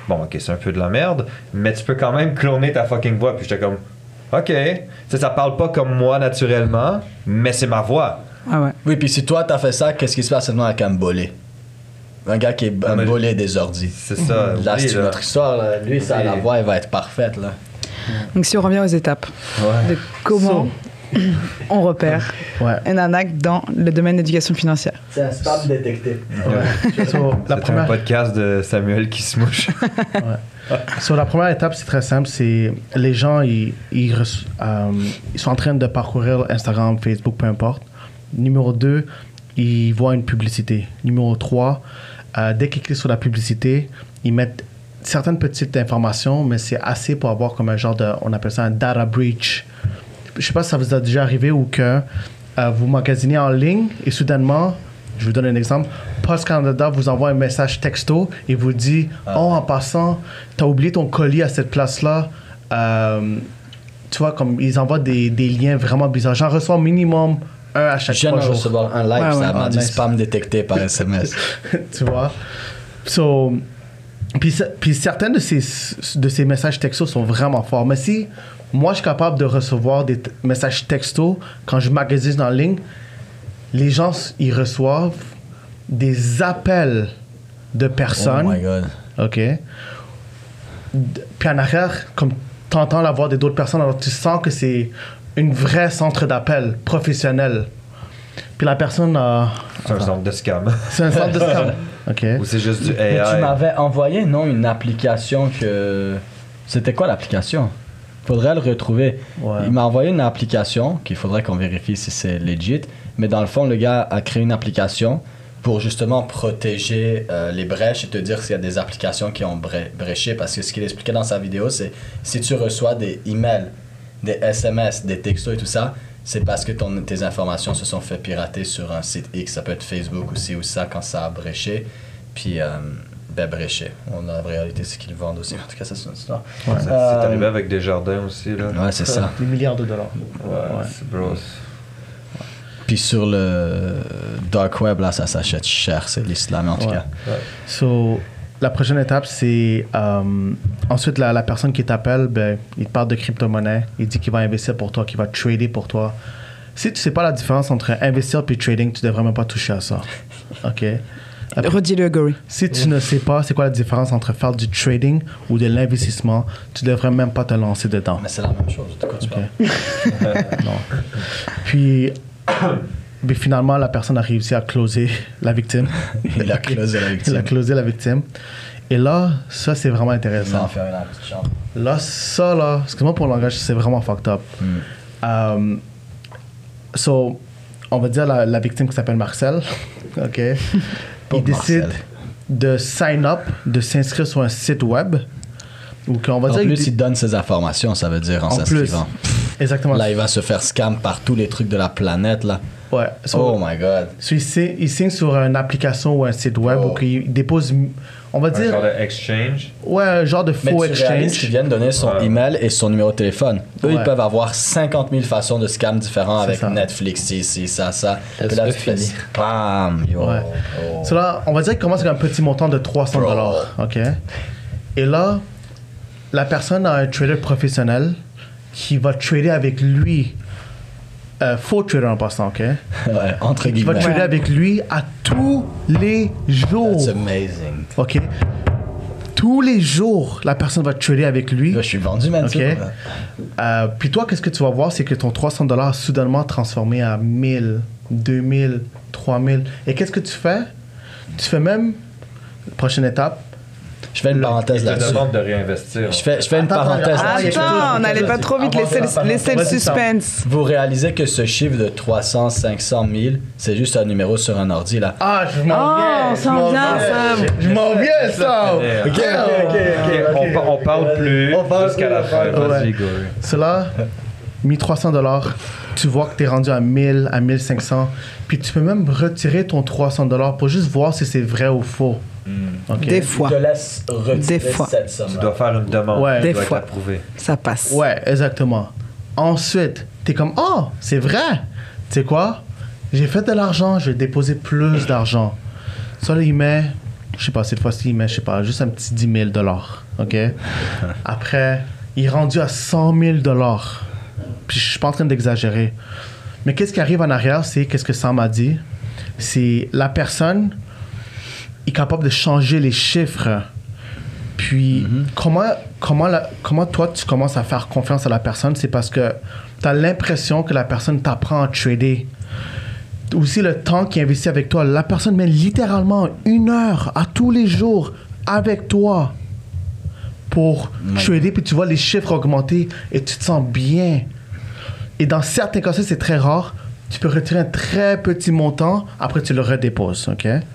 bon, ok, c'est un peu de la merde, mais tu peux quand même cloner ta fucking voix. Puis j'étais comme, ok, ça, ça parle pas comme moi naturellement, mais c'est ma voix. Ah ouais. Oui, puis si toi, t'as fait ça, qu'est-ce qui se passe maintenant avec un bolé? Un gars qui est un mais bolé des ordis. C'est ça. Là, oublie, c'est là. notre histoire. Là. Lui, ça, la Oui. voix, elle va être parfaite. Là. Donc si on revient aux étapes Ouais. de comment on repère Ouais. un arnaque dans le domaine d'éducation financière. C'est un spam détecté. Ouais. So, la C'est première un podcast de Samuel qui se mouche. So, la première étape, c'est très simple. C'est les gens, ils, ils, reço- euh, ils sont en train de parcourir Instagram, Facebook, peu importe. Numéro deux, ils voient une publicité. Numéro trois, euh, dès qu'ils cliquent sur la publicité, ils mettent certaines petites informations, mais c'est assez pour avoir comme un genre de, on appelle ça un data breach. Je sais pas si ça vous a déjà arrivé ou que euh, vous magasinez en ligne et soudainement, je vous donne un exemple, Post Canada vous envoie un message texto et vous dit Ah. oh, en passant, t'as oublié ton colis à cette place-là. Euh, tu vois, comme ils envoient des, des liens vraiment bizarres. J'en reçois minimum un à chaque Je viens de trois jours. recevoir un like, Ouais, ça ouais. m'a Ah, dit nice. spam détecté par S M S. Tu vois? So, puis, ce- puis certains de ces, de ces messages textos sont vraiment forts. Mais si moi, je suis capable de recevoir des t- messages textos quand je magasine en ligne, les gens, ils reçoivent des appels de Oh personnes. my god. OK? D- Puis en arrière, comme tu entends la voix d'autres personnes, alors tu sens que c'est une vraie centre d'appel professionnel. Puis la personne a... C'est un centre de scam. C'est un centre de scam. OK? Ou c'est juste du Mais tu A I. m'avais envoyé, non, une application que... C'était quoi l'application? Faudrait le retrouver. Ouais. Il m'a envoyé une application qu'il faudrait qu'on vérifie si c'est legit. Mais dans le fond, le gars a créé une application pour justement protéger euh, les brèches et te dire s'il y a des applications qui ont bré- bréché. Parce que ce qu'il expliquait dans sa vidéo, c'est si tu reçois des emails, des S M S, des textos et tout ça, c'est parce que ton, tes informations se sont fait pirater sur un site X. Ça peut être Facebook ou ci ou ça quand ça a bréché. Puis, euh, ben bréché. On a la réalité, c'est qu'ils le vendent aussi. En tout cas, ça, c'est une histoire. Ça- C'est Euh, arrivé avec Desjardins aussi, là. Ouais, c'est ça. Des milliards de dollars. Ouais, Ouais. c'est bro. Puis sur le dark web, là, ça s'achète cher, c'est l'islam en tout Ouais. cas. So, la prochaine étape, c'est euh, ensuite la, la personne qui t'appelle, ben, il te parle de crypto-monnaie, il dit qu'il va investir pour toi, qu'il va trader pour toi. Si tu sais pas la différence entre investir et trading, tu devrais même pas toucher à ça. OK? La- Redis-le, Gory. Si tu ne sais pas c'est quoi la différence entre faire du trading ou de l'investissement, tu devrais même pas te lancer dedans. Mais c'est la même chose, de quoi tu OK? parles. Non. Puis, mais finalement, la personne a réussi à closer la victime. Il a closé la Il a victime. closé la victime. Et là, ça, c'est vraiment Il va intéressant. en faire une dans la petite chambre. Là, ça, là, excuse-moi pour le langage, c'est vraiment fucked up. Mm. Um, so, on va dire la, la victime qui s'appelle Marcel, OK? Il Pauvre décide Marcel. de sign up, de s'inscrire sur un site web. Ou qu'on va En dire... plus, dé- il donne ses informations, ça veut dire, en, En plus. s'inscrivant. Exactement. Là, il va se faire scam par tous les trucs de la planète, là. Ouais. So, Oh my god. so il, signe, il signe sur une application ou un site web Oh. où il dépose, on va Un dire, genre de exchange. ouais, un genre de Mais faux tu réalises exchange. qu'ils viennent donner son Ouais. email et son numéro de téléphone. Eux, ils Ouais. peuvent avoir cinquante mille façons de scam différents C'est avec ça. Netflix, ci, ci, ça, ça. Laisse Puis là, le tu fais finir. spam, yo. Ouais. Oh. So là, on va dire qu'il commence avec un petit montant de trois cents dollars. OK? Et là, la personne a un trader professionnel qui va trader avec lui. Euh, faux trader en passant, OK? Ouais, entre Qui va guillemets. trader avec lui à tous les jours. That's amazing. OK? Tous les jours, la personne va trader avec lui. Là, je suis vendu, man. OK? tu sais. Euh, puis toi, qu'est-ce que tu vas voir? C'est que ton trois cents dollars soudainement transformé à mille, deux mille, trois mille. Et qu'est-ce que tu fais? Tu fais même, prochaine étape, Je fais une parenthèse Il te là-dessus. demande de réinvestir. Je fais, je fais une Attends, parenthèse attends, là-dessus. Attends, n'allez pas trop vite, laissez le, laissez le Vas-y, ça. suspense. Vous réalisez que ce chiffre de trois cents, cinq cent mille, c'est juste un numéro sur un ordi, là. ah, je m'en Oh, viens. ça je m'en vient, viens. ça. Je m'en viens, ça. Ok, ok, ok, On, pa- on parle plus On parle jusqu'à plus, la on fin. parle plus. Vas-y, Ouais. Gory. Cela, mille trois cents dollars, tu vois que tu es rendu à mille, à mille cinq cents. Puis tu peux même retirer ton trois cents dollars pour juste voir si c'est vrai ou faux. OK? Des fois, Je te laisse retirer Des fois. cette somme. Tu dois faire une demande. Ouais. qui Des doit fois. être approuvée. ça passe. Ouais, exactement. Ensuite, tu es comme, oh, c'est vrai. Tu sais quoi? J'ai fait de l'argent, je vais déposer plus d'argent. Ça, là, il met je sais pas, cette fois-ci, mais je sais pas, juste un petit dix mille dollars, OK? Après, il est rendu à cent mille dollars. Puis je suis pas en train d'exagérer. Mais qu'est-ce qui arrive en arrière, c'est, qu'est-ce que Sam a dit? C'est la personne est capable de changer les chiffres. Puis, mm-hmm. comment, comment, la, comment toi, tu commences à faire confiance à la personne? C'est parce que tu as l'impression que la personne t'apprend à trader. Aussi, le temps qu'il investit avec toi. La personne met littéralement une heure à tous les jours avec toi pour mm-hmm. trader. Puis tu vois les chiffres augmenter et tu te sens bien. Et dans certains cas, c'est très rare. Tu peux retirer un très petit montant, après tu le redéposes, OK? Mais,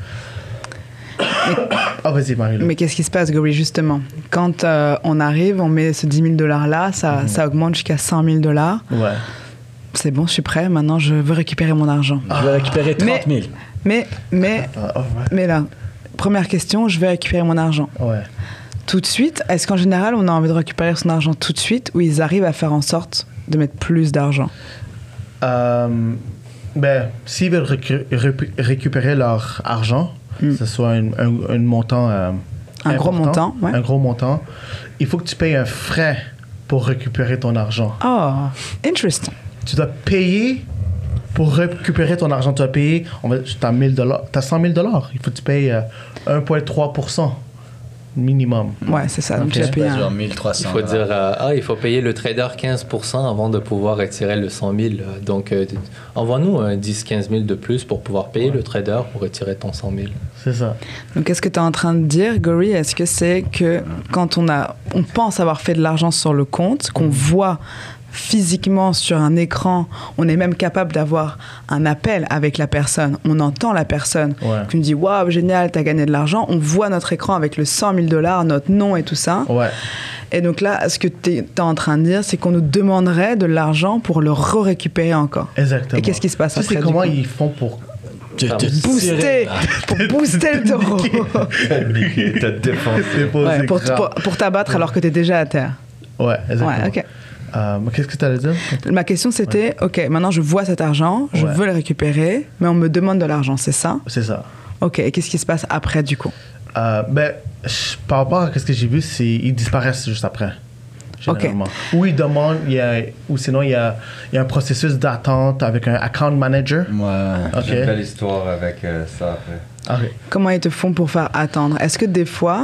oh, vas-y, Marie-Lou. Mais qu'est-ce qui se passe, Gory, justement? Quand euh, on arrive, on met ce dix mille dollars-là, ça, mm-hmm. ça augmente jusqu'à cent mille dollars. Ouais. C'est bon, je suis prêt, maintenant je veux récupérer mon argent. Je veux récupérer trente mille. Mais, mais, mais, oh, ouais. mais là, première question, je veux récupérer mon argent. Ouais. Tout de suite, est-ce qu'en général, on a envie de récupérer son argent tout de suite ou ils arrivent à faire en sorte de mettre plus d'argent? Euh, ben, s'ils veulent récu- récu- récupérer leur argent, mm. que ce soit un, un, un montant euh, un gros montant, ouais. un gros montant, il faut que tu payes un frais pour récupérer ton argent. Oh, interesting. Tu dois payer pour récupérer ton argent. Tu dois payer, on va, t'as mille dollars, t'as cent mille dollars. Il faut que tu payes euh, un virgule trois pour cent minimum. Ouais, c'est ça. Donc okay. tu as payé un... genre mille trois cents. Il faut dire, euh, ah, il faut payer le trader quinze pour cent avant de pouvoir retirer le cent mille. Donc, euh, envoie-nous un dix à quinze mille de plus pour pouvoir payer ouais. le trader pour retirer ton cent mille. C'est ça. Donc, qu'est-ce que tu es en train de dire, Gory? Est-ce que c'est que quand on, a, on pense avoir fait de l'argent sur le compte, qu'on voit physiquement sur un écran, on est même capable d'avoir un appel avec la personne, on entend la personne ouais. qui nous dit waouh, génial, t'as gagné de l'argent, on voit notre écran avec le cent mille dollars, notre nom et tout ça. Ouais. Et donc là, ce que tu es en train de dire, c'est qu'on nous demanderait de l'argent pour le re-récupérer encore. Exactement. Et qu'est-ce qui se passe tu après? C'est comment ils font pour te, te booster, pour booster le taureau. T'as défoncé. Ouais, pour, pour, pour t'abattre alors que t'es déjà à terre. Ouais, exactement. Ouais, ok. Euh, qu'est-ce que tu allais dire? Ma question, c'était, ouais. OK, maintenant, je vois cet argent, je ouais. veux le récupérer, mais on me demande de l'argent, c'est ça? C'est ça. OK, et qu'est-ce qui se passe après, du coup? Euh, ben, par rapport à ce que j'ai vu, c'est ils disparaissent juste après, généralement. Okay. Ou ils demandent, il y a, ou sinon, il y a, il y a un processus d'attente avec un account manager. Ouais. Okay. J'ai une belle histoire avec euh, ça après. Okay. Comment ils te font pour faire attendre? Est-ce que des fois...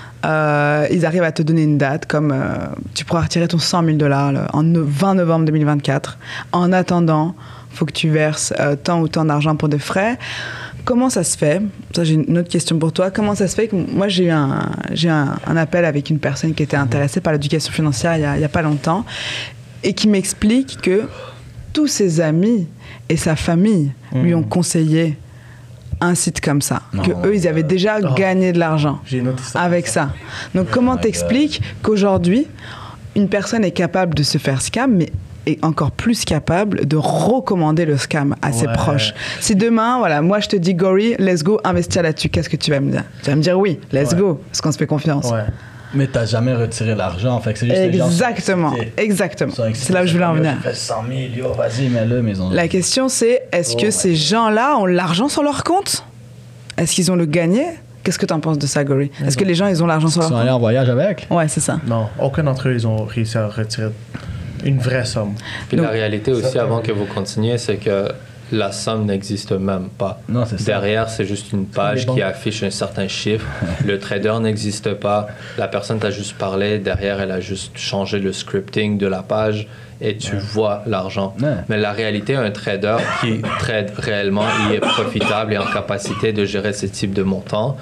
Euh, ils arrivent à te donner une date comme euh, tu pourras retirer ton cent mille dollars en vingt novembre deux mille vingt-quatre. En attendant, il faut que tu verses euh, tant ou tant d'argent pour des frais. Comment ça se fait? Ça, j'ai une autre question pour toi. Comment ça se fait que moi, j'ai eu un, j'ai un, un appel avec une personne qui était intéressée par l'éducation financière il n'y a, a pas longtemps et qui m'explique que tous ses amis et sa famille mmh. lui ont conseillé un site comme ça, non, que eux ils avaient déjà oh, gagné de l'argent avec ça. Donc comment t'expliques qu'aujourd'hui une personne est capable de se faire scam, mais est encore plus capable de recommander le scam à ses ouais. proches? Si demain, voilà, moi je te dis Gory, let's go investir là-dessus, qu'est-ce que tu vas me dire? Tu vas me dire oui, let's ouais. go, parce qu'on se fait confiance. Ouais. Mais t'as jamais retiré l'argent, fait que c'est juste exactement, les gens exactement. C'est là où je voulais en venir. J'ai fait cent mille, yo, vas-y, mets-le, maison. La question c'est, est-ce oh, que ces gens-là ont l'argent sur leur compte? Est-ce qu'ils ont le gagné? Qu'est-ce que tu en penses de ça, Gory? Est-ce que les gens, ils ont l'argent sur leur compte? Ils sont allés en voyage avec? Ouais, c'est ça. Non, aucun d'entre eux, ils ont réussi à retirer une vraie somme. Puis donc, la réalité aussi, avant que vous continuiez, c'est que la somme n'existe même pas. Non, c'est ça. Derrière, c'est juste une page qui affiche un certain chiffre. Le trader n'existe pas. La personne t'a juste parlé. Derrière, elle a juste changé le scripting de la page et tu ouais. vois l'argent. Ouais. Mais la réalité, un trader qui trade réellement, il est profitable et en capacité de gérer ce type de montant,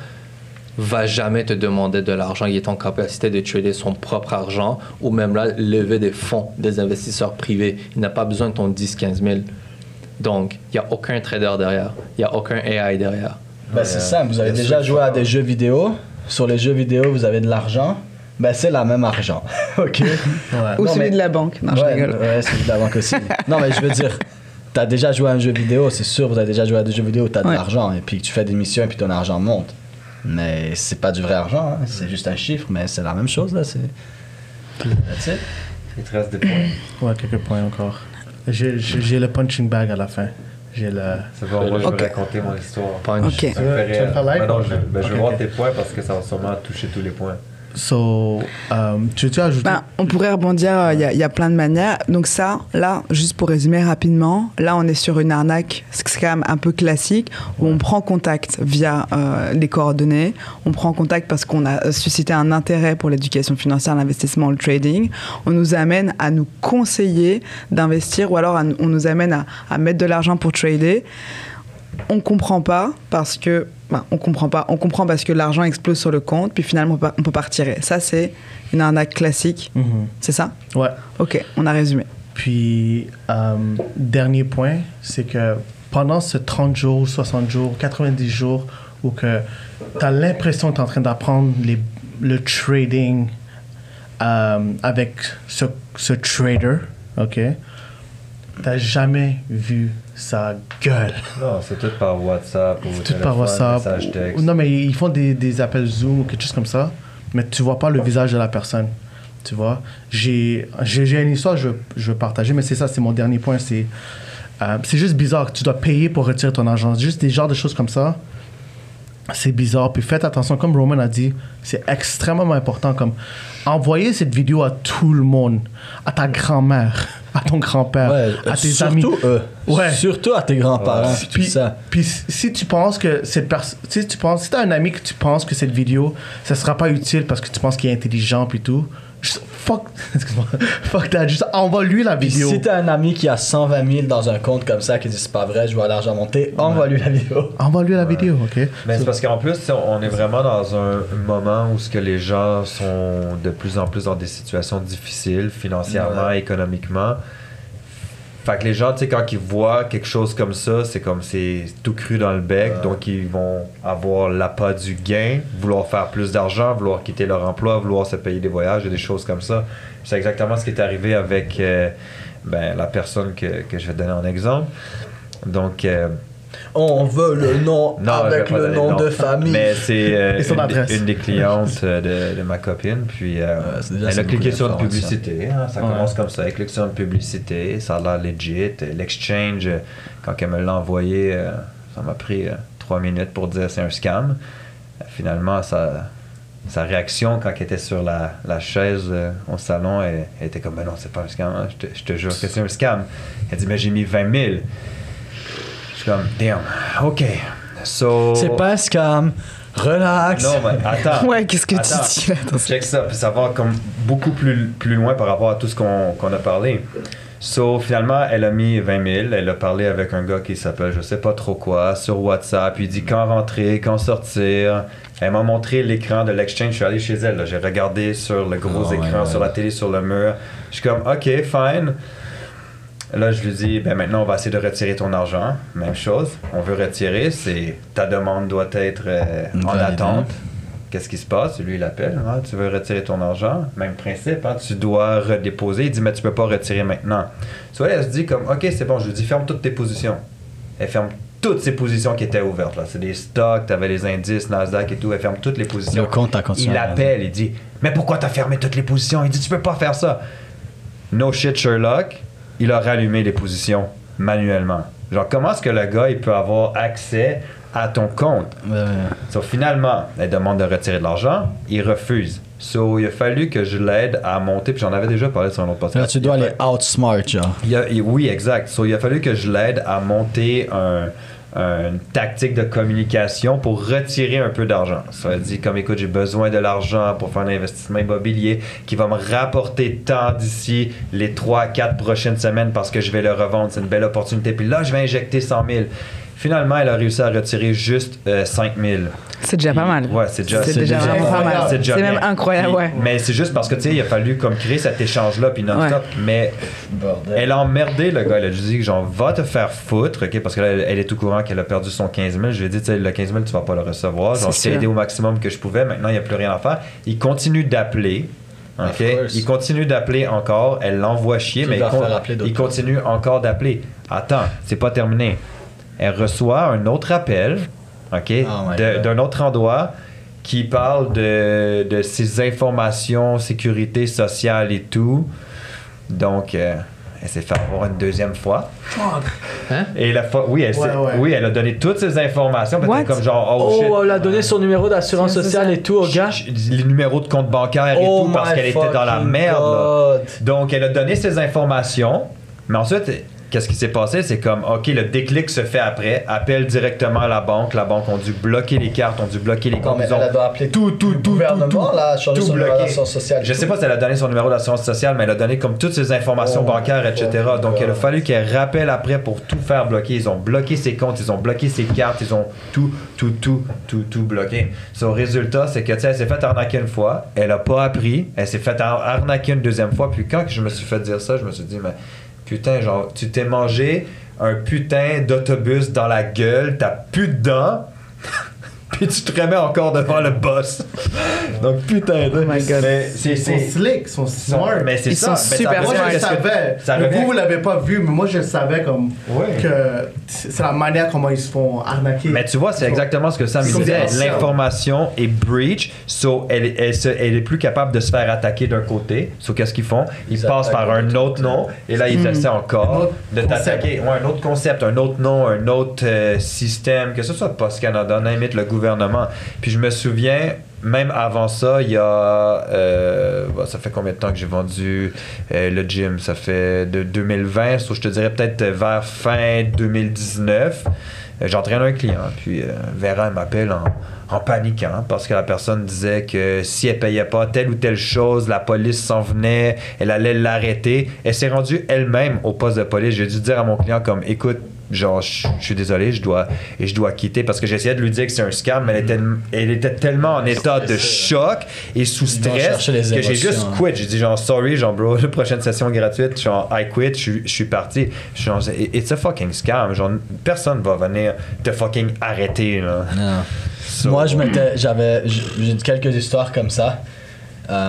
va jamais te demander de l'argent. Il est en capacité de trader son propre argent ou même là, lever des fonds des investisseurs privés. Il n'a pas besoin de ton dix à quinze mille. Donc, il n'y a aucun trader derrière. Il n'y a aucun A I derrière. Ben, c'est simple. Vous avez déjà joué à des jeux vidéo. Sur les jeux vidéo, vous avez de l'argent. Ben, c'est la même argent. OK? Ouais. Ou non, celui mais... de la banque. Non, ouais, je rigole. Ouais, celui de la banque aussi. Non, mais je veux dire, tu as déjà joué à un jeu vidéo. C'est sûr, vous avez déjà joué à des jeux vidéo où tu as de ouais. l'argent. Et puis tu fais des missions et puis ton argent monte. Mais c'est pas du vrai argent. Hein. C'est juste un chiffre. Mais c'est la même chose, là. C'est... That's it. Il te reste des points. Ouais, quelques points encore. J'ai, j'ai, j'ai le punching bag à la fin. J'ai le... C'est bon, moi je Ok. vais raconter mon histoire. Punch. Ok. Ça me fait Tu veux rire. le faire live? Ben non, je, ben, je vais Ok, voir ok. tes points parce que ça va sûrement toucher tous les points. So, euh, tu veux-tu ajouter? Ben, on pourrait rebondir, il y, a- il y a plein de manières. Donc ça, là, juste pour résumer rapidement, là on est sur une arnaque scam un peu classique où on prend contact via euh, les coordonnées, on prend contact parce qu'on a suscité un intérêt pour l'éducation financière, l'investissement, le trading, on nous amène à nous conseiller d'investir ou alors à- on nous amène à, à mettre de l'argent pour trader. On comprend pas parce que ben, on comprend pas, on comprend parce que l'argent explose sur le compte puis finalement on peut pas, on peut pas retirer. Ça c'est une arnaque classique, Mhm. c'est ça? Ouais. Ok, on a résumé. Puis, euh, dernier point, c'est que pendant ce trente jours, soixante jours, quatre-vingt-dix jours, où que tu as l'impression que tu es en train d'apprendre les- le trading euh, avec ce, ce trader, OK? T'as jamais vu sa gueule. Non, c'est tout par WhatsApp ou Tout téléphone, par WhatsApp. message texte. Non, mais ils font des, des appels Zoom ou quelque chose comme ça, mais tu vois pas le visage de la personne. Tu vois? J'ai j'ai j'ai une histoire que je, je veux partager, mais c'est ça, c'est mon dernier point. C'est euh, c'est juste bizarre que tu dois payer pour retirer ton argent. Juste des genres de choses comme ça. C'est bizarre. Puis faites attention, comme Roman a dit, c'est extrêmement important. Comme envoyer cette vidéo à tout le monde, à ta grand-mère, à ton grand-père, Ouais, à tes surtout amis. eux. Ouais. Surtout à tes grands-parents. Ouais. puis tout Puis, ça. puis si tu penses que cette personne, si tu penses, si t'as un ami que tu penses que cette vidéo, ça sera pas utile parce que tu penses qu'il est intelligent puis tout, juste fuck, excuse-moi, fuck that, juste envoie-lui la Puis vidéo. si t'as un ami qui a cent vingt mille dans un compte comme ça, qui dit c'est pas vrai, je vois l'argent monter, envoie-lui la vidéo. Envoie-lui la vidéo, ok? Mais c'est parce qu'en plus, tu sais, on est vraiment dans un moment où ce que les gens sont de plus en plus dans des situations difficiles, financièrement, Ouais. économiquement. Fait que les gens, tu sais, quand ils voient quelque chose comme ça, c'est comme c'est tout cru dans le bec, Ouais. donc ils vont avoir l'appât du gain, vouloir faire plus d'argent, vouloir quitter leur emploi, vouloir se payer des voyages et des choses comme ça. C'est exactement ce qui est arrivé avec euh, ben, la personne que, que je vais donner en exemple. Donc, euh, On veut le nom non, avec je vais pas le donner nom nom. de famille. Mais c'est euh, Et son une, adresse. une des clientes euh, de, de ma copine. Puis euh, Ouais, c'est déjà, elle c'est a cliqué beaucoup sur une d'informations. publicité. Hein, ça Ouais. commence comme ça. Elle clique sur une publicité. Ça a l'air legit. L'exchange, euh, quand elle me l'a envoyé, euh, ça m'a pris euh, trois minutes pour dire c'est un scam. Euh, finalement, ça, sa réaction quand elle était sur la, la chaise euh, au salon, elle, elle était comme ben non, c'est pas un scam. Hein, je, te, je te jure que c'est un scam. Elle dit mais j'ai mis vingt mille. Je suis comme damn. OK. So... C'est pas un scam. Relax. Non, mais attends. Ouais, qu'est-ce que Attends, tu dis là? Attends. Check ça, puis ça va comme beaucoup plus, plus loin par rapport à tout ce qu'on qu'on a parlé. So, finalement, elle a mis vingt mille. Elle a parlé avec un gars qui s'appelle je sais pas trop quoi sur WhatsApp. Il dit quand rentrer, quand sortir. Elle m'a montré l'écran de l'exchange. Je suis allé chez elle. là. J'ai regardé sur le gros Oh, ouais, écran, ouais. sur la télé, sur le mur. Je suis comme OK, fine. Là, je lui dis, ben maintenant, on va essayer de retirer ton argent. Même chose. On veut retirer. C'est ta demande doit être euh, en Validée. attente. Qu'est-ce qui se passe? Lui, il appelle. Ah, tu veux retirer ton argent? Même principe. Hein? Tu dois redéposer. Il dit, mais tu peux pas retirer maintenant. Soit elle se dit comme, OK, c'est bon. Je lui dis, ferme toutes tes positions. Elle ferme toutes ses positions qui étaient ouvertes. Là. C'est des stocks, tu avais les indices, Nasdaq et tout. Elle ferme toutes les positions. Le compte a continué. Il appelle, il dit, mais pourquoi t'as fermé toutes les positions? Il dit, tu peux pas faire ça. No shit, Sherlock. Il a rallumé les positions manuellement. Genre, comment est-ce que le gars, il peut avoir accès à ton compte? Ouais, ouais. So, finalement, elle demande de retirer de l'argent. Il refuse. So, il a fallu que je l'aide à monter. Puis j'en avais déjà parlé sur un autre podcast. Là, tu Il dois a aller fa- outsmart, genre. il a- il- oui, exact. So, il a fallu que je l'aide à monter un- une tactique de communication pour retirer un peu d'argent. Ça a dit comme écoute, j'ai besoin de l'argent pour faire un investissement immobilier qui va me rapporter tant d'ici les trois à quatre prochaines semaines parce que je vais le revendre. C'est une belle opportunité. Puis là, je vais injecter cent mille. Finalement, elle a réussi à retirer juste euh, cinq mille. C'est déjà pas mal. Ouais, c'est déjà, C'est c'est déjà déjà vraiment pas incroyable. mal. c'est C'est déjà même bien. incroyable, Puis- ouais. Mais c'est juste parce que, tu sais, il a fallu comme créer cet échange-là, puis non-stop. Ouais. Mais Bordel. elle a emmerdé le gars. Elle a juste dit, genre, va te faire foutre, OK? Parce que là, elle, elle est au courant qu'elle a perdu son quinze mille. Je lui ai dit, tu sais, le quinze mille, tu vas pas le recevoir. Genre, C'est je t'ai sûr. aidé au maximum que je pouvais. Maintenant, il n'y a plus rien à faire. Il continue d'appeler. Of OK? course. Il continue d'appeler encore. Elle l'envoie chier, Tu mais il, dois con- faire appeler d'autres il continue encore d'appeler. Attends, c'est pas terminé. Elle reçoit un autre appel, OK? Oh my de- God. d'un autre endroit qui parle de, de ses informations, sécurité sociale et tout. Donc, euh, Elle s'est fait avoir une deuxième fois. Hein? Et la fois, oui, elle, Ouais, s'est- ouais. oui, elle a donné toutes ses informations. Peut-être What? comme genre, oh, shit. Oh, elle a donné son numéro d'assurance C'est sociale ça. et tout au gars. Ch- Les numéros de compte bancaire et Oh tout parce my qu'elle était dans la fucking merde. là. God. Donc, elle a donné ses informations. Mais ensuite, qu'est-ce qui s'est passé? C'est comme, OK, le déclic se fait après. Appelle directement à la banque. La banque ont dû bloquer les cartes, ont dû bloquer les Non, comptes. mais Ils ont elle doit appeler tout, tout, le tout, tout, gouvernement, tout, là, changer tout son numéro bloqué. d'assurance sociale. Je sais pas si elle a donné son numéro d'assurance sociale, mais elle a donné comme toutes ses informations Oh bancaires, my et cetera. Donc, il a God. fallu qu'elle rappelle après pour tout faire bloquer. Ils ont bloqué ses comptes, ils ont bloqué ses cartes, ils ont tout, tout, tout, tout, tout bloqué. Son résultat, c'est que, tu sais, elle s'est fait arnaquer une fois, elle a pas appris, elle s'est fait ar- arnaquer une deuxième fois, puis quand je me suis fait dire ça, je me suis dit, mais putain, genre, tu t'es mangé un putain d'autobus dans la gueule, t'as plus de dents, puis tu te remets encore devant le boss. Donc, putain de... Oh my God. Mais c'est... Ils sont c'est- slick, ils sont smart. mais c'est Ils ça. sont mais ça super revient Moi, à je le qu'est-ce que- savais. ça Mais revient- vous, vous l'avez pas vu, mais moi, je le savais comme Ouais. que c'est la manière comment ils se font arnaquer. Mais tu vois, c'est exactement ce que Sam Ils sont disait. des anciens. L'information est breach, so elle, elle, se- elle est plus capable de se faire attaquer d'un côté. So qu'est-ce qu'ils font? Ils Ils passent par attaquent un de autre nom et là ils Mm. essaient Un encore autre de concept. t'attaquer. Ouais, un autre concept, un autre nom, un autre euh, système, que ce soit Post Canada, n'importe le gouvernement. Puis je me souviens, même avant ça, il y a. euh, bah, ça fait combien de temps que j'ai vendu euh, le gym? Ça fait de deux mille vingt, so je te dirais peut-être vers fin deux mille dix-neuf. Euh, J'entraîne un client, puis euh, Vera elle m'appelle en, en paniquant parce que la personne disait que si elle payait pas telle ou telle chose, la police s'en venait, elle allait l'arrêter. Elle s'est rendue elle-même au poste de police. J'ai dû dire à mon client comme, écoute, genre, je je suis désolé, je dois, et je dois quitter parce que j'essayais de lui dire que c'est un scam, mais elle était, elle était tellement en état de choc et sous Ils vont stress chercher les que j'ai émotions, juste hein. quit. J'ai dit genre, sorry, genre, bro, la prochaine session gratuite, je suis en I quit, je suis- je suis parti. Je suis genre, it's a fucking scam. Genre, personne va venir te fucking arrêter, là. Non. So- Moi, je m'étais, j'avais, j'ai quelques histoires comme ça euh,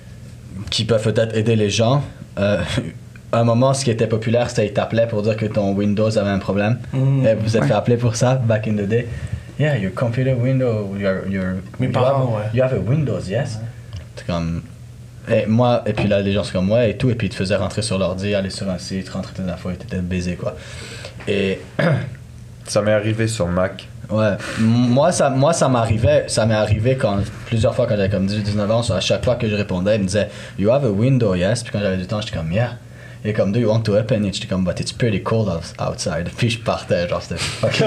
qui peuvent peut-être aider les gens. Euh, à un moment, ce qui était populaire, c'était qu'ils t'appelaient pour dire que ton Windows avait un problème. Mm. Et vous êtes Ouais. fait appeler pour ça, back in the day. Yeah, your computer window, your, your, Mes you parents, have, ouais. You have a Windows, yes. C'est comme... Et moi, et puis là, les gens sont comme ouais et tout, et puis ils te faisaient rentrer sur l'ordi, aller sur un site, rentrer tes infos, et t'étais baisé, quoi. Et... Ça m'est arrivé sur Mac. Ouais, M- moi ça, moi ça m'arrivait, ça m'est arrivé quand plusieurs fois quand j'avais comme dix-huit dix-neuf ans, so à chaque fois que je répondais, il me disait you have a window, yes. Puis quand j'avais du temps, j'étais comme yeah. Et comme do you want to open it? J'étais comme but it's pretty cold outs- outside. Puis je partais, genre c'était fucking.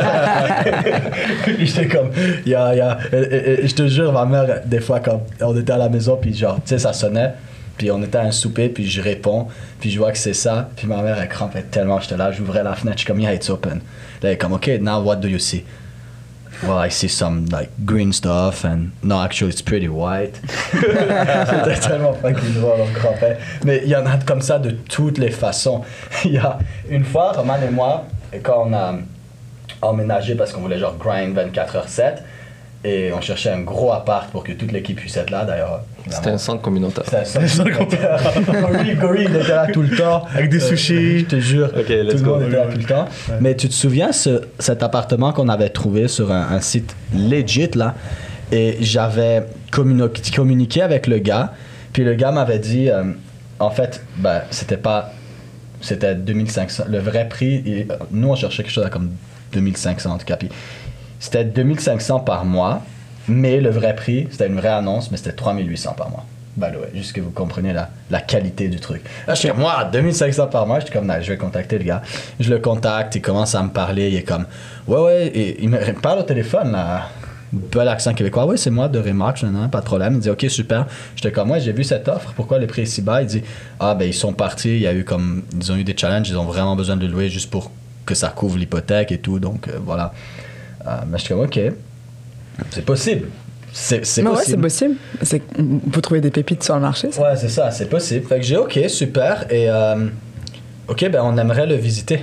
Puis j'étais comme yeah yeah. Et, et- et je te jure, ma mère des fois quand on était à la maison, puis genre tu sais ça sonnait. Puis on était à un souper, puis je réponds, puis je vois que c'est ça. Puis ma mère, elle crampait tellement, j'étais là, j'ouvrais la fenêtre, je suis comme, yeah, it's open. Là, elle est comme, okay, now what do you see? Well, I see some, like, green stuff, and no, actually, it's pretty white. C'était tellement fucking drôle, on crampait. Mais il y en a comme ça de toutes les façons. Il y a une fois, Roman et moi, quand on a emménagé, parce qu'on voulait genre grind vingt-quatre heures sept, et on cherchait un gros appart pour que toute l'équipe puisse être là, d'ailleurs. C'était un centre communautaire. C'était un centre communautaire. Gorille, Gorille, il était là tout le temps. Avec des Euh, sushis. Je te jure. Ok, let's tout le go. monde était là tout le temps. Mais tu te souviens, ce, cet appartement qu'on avait trouvé sur un, un site legit, là, et j'avais communi- communiqué avec le gars, puis le gars m'avait dit, euh, en fait, ben, c'était pas. C'était deux mille cinq cents. Le vrai prix, il- nous, on cherchait quelque chose à comme deux mille cinq cents en tout cas. Puis c'était deux mille cinq cents par mois, mais le vrai prix, c'était une vraie annonce, mais c'était trois mille huit cents par mois. By the way, juste que vous compreniez la, la qualité du truc. Là, j'étais comme, moi, deux mille cinq cents par mois, j'étais comme, non, je vais contacter le gars. Je le contacte, il commence à me parler, il est comme, ouais, ouais, et il me parle au téléphone, là. Bel accent québécois, oui, c'est moi de Remax, non, pas de problème. Il dit, ok, super. J'étais comme, ouais, j'ai vu cette offre, pourquoi le prix est si bas? Il dit, ah, ben, ils sont partis, il y a eu comme, ils ont eu des challenges, ils ont vraiment besoin de le louer juste pour que ça couvre l'hypothèque et tout, donc euh, voilà. Euh, mais j'étais comme, ok, c'est possible. C'est c'est Mais ouais, possible. c'est possible. C'est- Vous trouvez des pépites sur le marché, ça? Ouais, c'est ça, c'est possible. Fait que j'ai OK, super. Et euh, OK, ben on aimerait le visiter.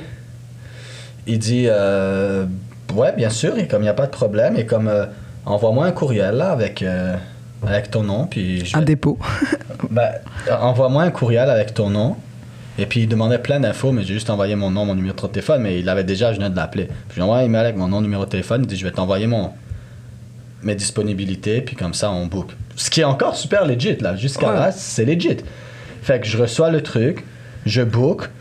Il dit euh, ouais, bien sûr, et comme il n'y a pas de problème, et comme euh, envoie-moi un courriel là avec, euh, avec ton nom, puis je Un vais- dépôt. ben, euh, envoie-moi un courriel avec ton nom. Et puis il demandait plein d'infos, mais j'ai juste envoyé mon nom, mon numéro de téléphone, mais il avait déjà, je venais de l'appeler. Puis j'ai envoyé un email avec mon nom, numéro de téléphone, il dit je vais t'envoyer mon mes disponibilités, puis comme ça on book. Ce qui est encore super legit là, jusqu'à Ouais. là, c'est legit. Fait que je reçois le truc, je book.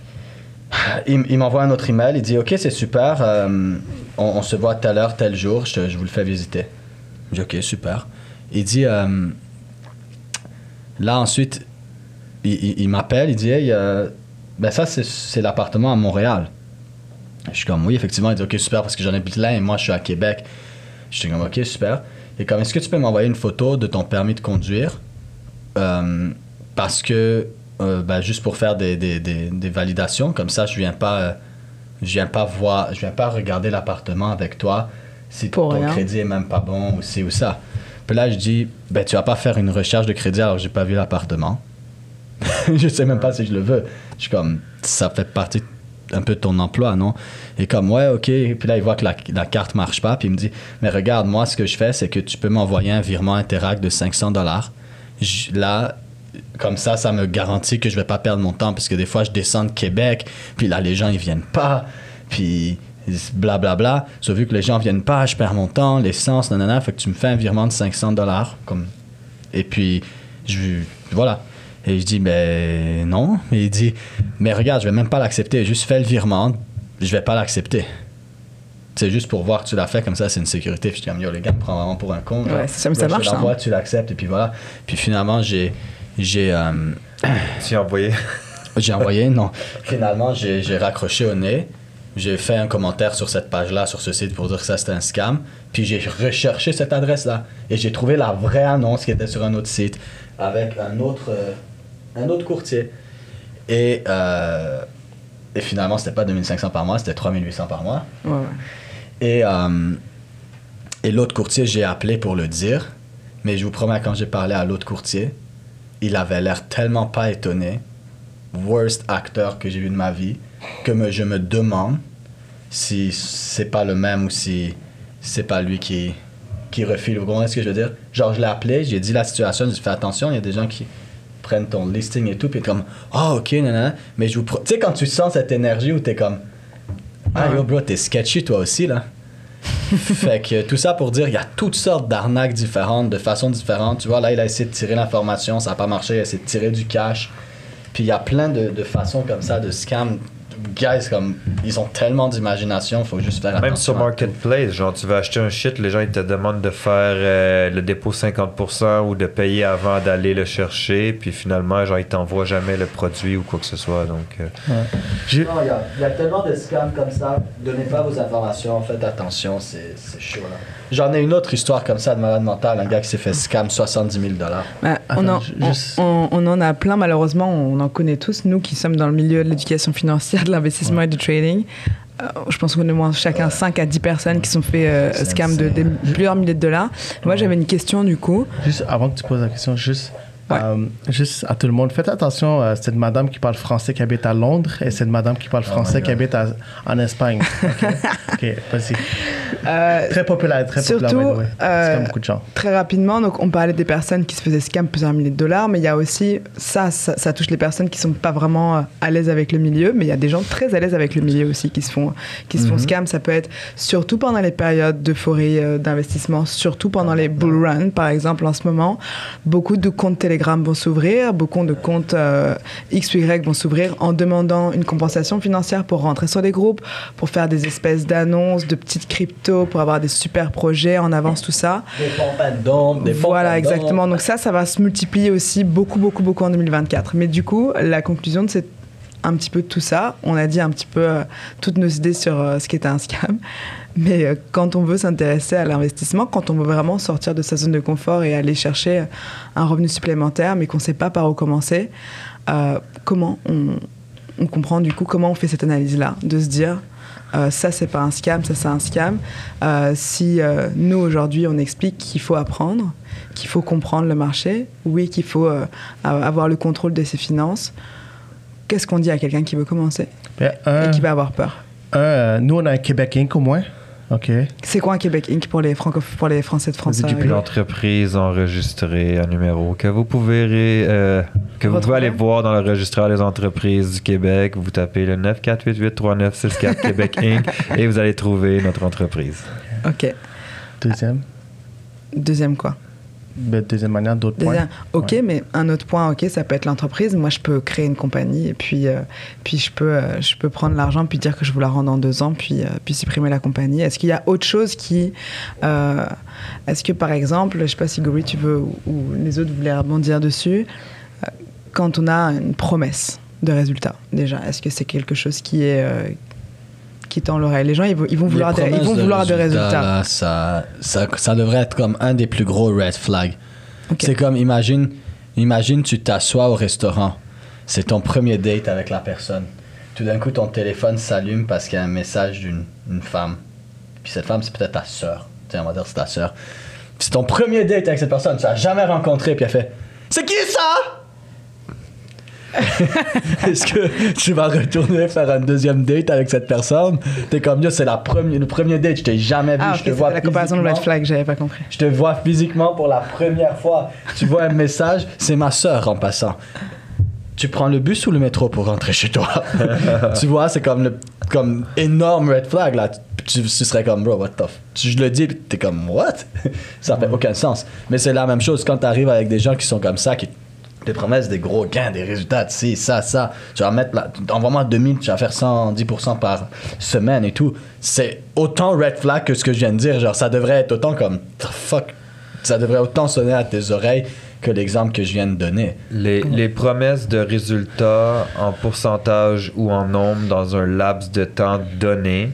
Il, il m'envoie un autre email, il dit ok c'est super, euh, on, on se voit à telle heure, tel jour, je, je vous le fais visiter. Je dis ok super. Il dit euh, là ensuite, il, il, il m'appelle, il dit hey, euh, ben ça c'est, c'est l'appartement à Montréal. Je suis comme oui effectivement, il dit ok super parce que j'en ai plein et moi je suis à Québec. Je suis comme ok super. Et comme est-ce que tu peux m'envoyer une photo de ton permis de conduire euh, parce que Euh, ben, juste pour faire des, des, des, des validations, comme ça je viens pas euh, je viens pas voir je viens pas regarder l'appartement avec toi si pour ton rien. crédit est même pas bon ou ci ou ça. Puis là je dis ben tu vas pas faire une recherche de crédit alors que j'ai pas vu l'appartement. Je sais même pas si je le veux. Je suis comme ça fait partie un peu de ton emploi, non? Et comme ouais ok, puis là il voit que la, la carte marche pas puis il me dit mais regarde moi ce que je fais c'est que tu peux m'envoyer un virement Interac de cinq cents dollars. Là comme ça, ça me garantit que je vais pas perdre mon temps parce que des fois, je descends de Québec, puis là, les gens, ils viennent pas, puis blablabla. Bla, bla. Sauf vu que les gens viennent pas, je perds mon temps, l'essence, nanana, fait que tu me fais un virement de cinq cents dollars. Comme... Et puis, je, voilà. Et je dis, ben non. Et il dit, mais regarde, je vais même pas l'accepter, juste fais le virement, je vais pas l'accepter. C'est juste pour voir que tu l'as fait, comme ça, c'est une sécurité. Puis je dis, yo, les gars me prennent vraiment pour un con. Ouais, ça, ça marche, je l'envoie, hein. tu l'acceptes, et puis voilà. Puis finalement, j'ai. J'ai, euh, Tu as envoyé. j'ai envoyé, non. Finalement, j'ai, j'ai raccroché au nez. J'ai fait un commentaire sur cette page-là, sur ce site, pour dire que ça, c'était un scam. Puis j'ai recherché cette adresse-là. Et j'ai trouvé la vraie annonce qui était sur un autre site, avec un autre, euh, un autre courtier. Et, euh, et finalement, c'était pas deux mille cinq cents par mois, c'était trois mille huit cents par mois. Ouais, ouais. Et, euh, et l'autre courtier, j'ai appelé pour le dire. Mais je vous promets, quand j'ai parlé à l'autre courtier, il avait l'air tellement pas étonné, worst acteur que j'ai vu de ma vie, que me, je me demande si c'est pas le même ou si c'est pas lui qui, qui refile. Vous comprenez ce que je veux dire? Genre, je l'ai appelé, j'ai dit la situation, j'ai fait attention, il y a des gens qui prennent ton listing et tout, puis comme, ah, oh, ok, nanana. Mais je vous. Pro- tu sais, quand tu sens cette énergie où t'es comme, ah, yo, bro, t'es sketchy toi aussi, là. Fait que tout ça pour dire, il y a toutes sortes d'arnaques différentes, de façons différentes. Tu vois, là, il a essayé de tirer l'information, ça n'a pas marché, il a essayé de tirer du cash. Puis il y a plein de, de façons comme ça, de scams. Guys, comme, ils ont tellement d'imagination, il faut juste faire attention. Même sur Marketplace, genre, tu vas acheter un shit, les gens, ils te demandent de faire euh, le dépôt cinquante pour cent ou de payer avant d'aller le chercher, puis finalement, genre, ils t'envoient jamais le produit ou quoi que ce soit, donc... Euh... Ouais. J'ai- Non, il y a, il y a tellement de scams comme ça. Donnez pas vos informations, faites attention, c'est, c'est chaud là. J'en ai une autre histoire comme ça de malade mental, un gars qui s'est fait scam soixante-dix mille dollars. Bah, on, Attends, en, je- on- juste- on- on en a plein, malheureusement, on en connaît tous, nous qui sommes dans le milieu de l'éducation financière, de l'investissement et du trading. Euh, je pense qu'on est moins chacun cinq à dix personnes qui sont fait euh, C'est scam de, insane. des- plusieurs milliers de dollars. Moi, j'avais une question du coup. Juste avant que tu poses la question, juste, Ouais. euh, juste à tout le monde, faites attention, euh, c'est une madame qui parle français qui habite à Londres et c'est une madame qui parle français my qui habite à- en Espagne. Ok, Ok, vas-y. Euh, Très populaire, très populaire. Surtout, by the way. C'est euh, comme beaucoup de gens. Très rapidement, donc on parlait des personnes qui se faisaient scam plusieurs milliers de dollars, mais il y a aussi ça, ça, ça touche les personnes qui sont pas vraiment euh, à l'aise avec le milieu, mais il y a des gens très à l'aise avec le milieu aussi qui se font, qui se font Mhm. scam. Ça peut être surtout pendant les périodes d'euphorie euh, d'investissement, surtout pendant les bull run, par exemple en ce moment, beaucoup de comptes Telegram vont s'ouvrir, beaucoup de comptes euh, X ou Y vont s'ouvrir en demandant une compensation financière pour rentrer sur les groupes, pour faire des espèces d'annonces, de petites cryptos, pour avoir des super projets en avance, tout ça. Des pompes à dôme, des pompes Voilà, à dôme. exactement. Donc ça, ça va se multiplier aussi beaucoup, beaucoup, beaucoup en deux mille vingt-quatre. Mais du coup, la conclusion de c'est un petit peu de tout ça. On a dit un petit peu euh, toutes nos idées sur euh, ce qu'était un scam. Mais euh, quand on veut s'intéresser à l'investissement, quand on veut vraiment sortir de sa zone de confort et aller chercher un revenu supplémentaire, mais qu'on ne sait pas par où commencer, euh, comment on, on comprend du coup, comment on fait cette analyse-là, de se dire... Euh, ça c'est pas un scam, ça c'est un scam. Euh, si euh, nous aujourd'hui on explique qu'il faut apprendre, qu'il faut comprendre le marché, oui qu'il faut euh, avoir le contrôle de ses finances, qu'est-ce qu'on dit à quelqu'un qui veut commencer Ben, un, et qui va avoir peur? un, euh, nous, on a un Québec Inc au moins. OK. C'est quoi un Québec Inc pour les, franco- pour les Français de France? Vas-y, euh, du Une entreprise enregistrée, un numéro que vous pouvez ré- euh, que vous pouvez Retrouver. aller voir dans le registraire des entreprises du Québec. Vous tapez le neuf quatre huit huit trois neuf six quatre Québec Inc et vous allez trouver notre entreprise. Ok. Deuxième. Deuxième quoi? ben, deuxième manière, d'autres points. Deuxième, ok, Ouais. mais un autre point, ok, ça peut être l'entreprise. Moi, je peux créer une compagnie et puis, euh, puis je, peux, euh, je peux prendre l'argent puis dire que je vous la rends dans deux ans puis, euh, puis supprimer la compagnie. Est-ce qu'il y a autre chose qui... Euh, est-ce que, par exemple, je ne sais pas si Gori, tu veux, ou, ou les autres voulaient rebondir dessus, euh, quand on a une promesse de résultat, déjà, est-ce que c'est quelque chose qui est... Euh, qui tend l'oreille. Les gens, ils vont, ils vont vouloir, des, ils vont de vouloir des résultats. Là, ça, ça, ça devrait être comme un des plus gros red flags. Ok. C'est comme, imagine, imagine tu t'assois au restaurant. C'est ton premier date avec la personne. Tout d'un coup, ton téléphone s'allume parce qu'il y a un message d'une une femme. Puis cette femme, c'est peut-être ta sœur. Tu sais, on va dire c'est ta sœur. C'est ton premier date avec cette personne. Tu l'as jamais rencontré. Puis elle fait « C'est qui ça? » Est-ce que tu vas retourner faire un deuxième date avec cette personne? T'es comme yo, c'est la première, le premier date, je t'ai jamais vu, Ah, je ok, te vois c'est la comparaison de red physiquement. flag, j'avais pas compris. Je te vois physiquement pour la première fois. Tu vois un message, c'est ma sœur en passant. Tu prends le bus ou le métro pour rentrer chez toi? Tu vois, c'est comme le comme énorme red flag là. Tu, tu serais comme bro, what the f... Tu, je le dis, puis t'es comme what? Ça fait aucun sens. Mais c'est la même chose quand t'arrives avec des gens qui sont comme ça, qui te promettent des gros gains, des résultats, tu sais, ça, ça. Tu vas mettre, là, envoie-moi deux mille, tu vas faire cent dix pour cent par semaine et tout. C'est autant red flag que ce que je viens de dire. Genre, ça devrait être autant comme, fuck, ça devrait autant sonner à tes oreilles que l'exemple que je viens de donner. Les, les promesses de résultats en pourcentage ou en nombre dans un laps de temps donné,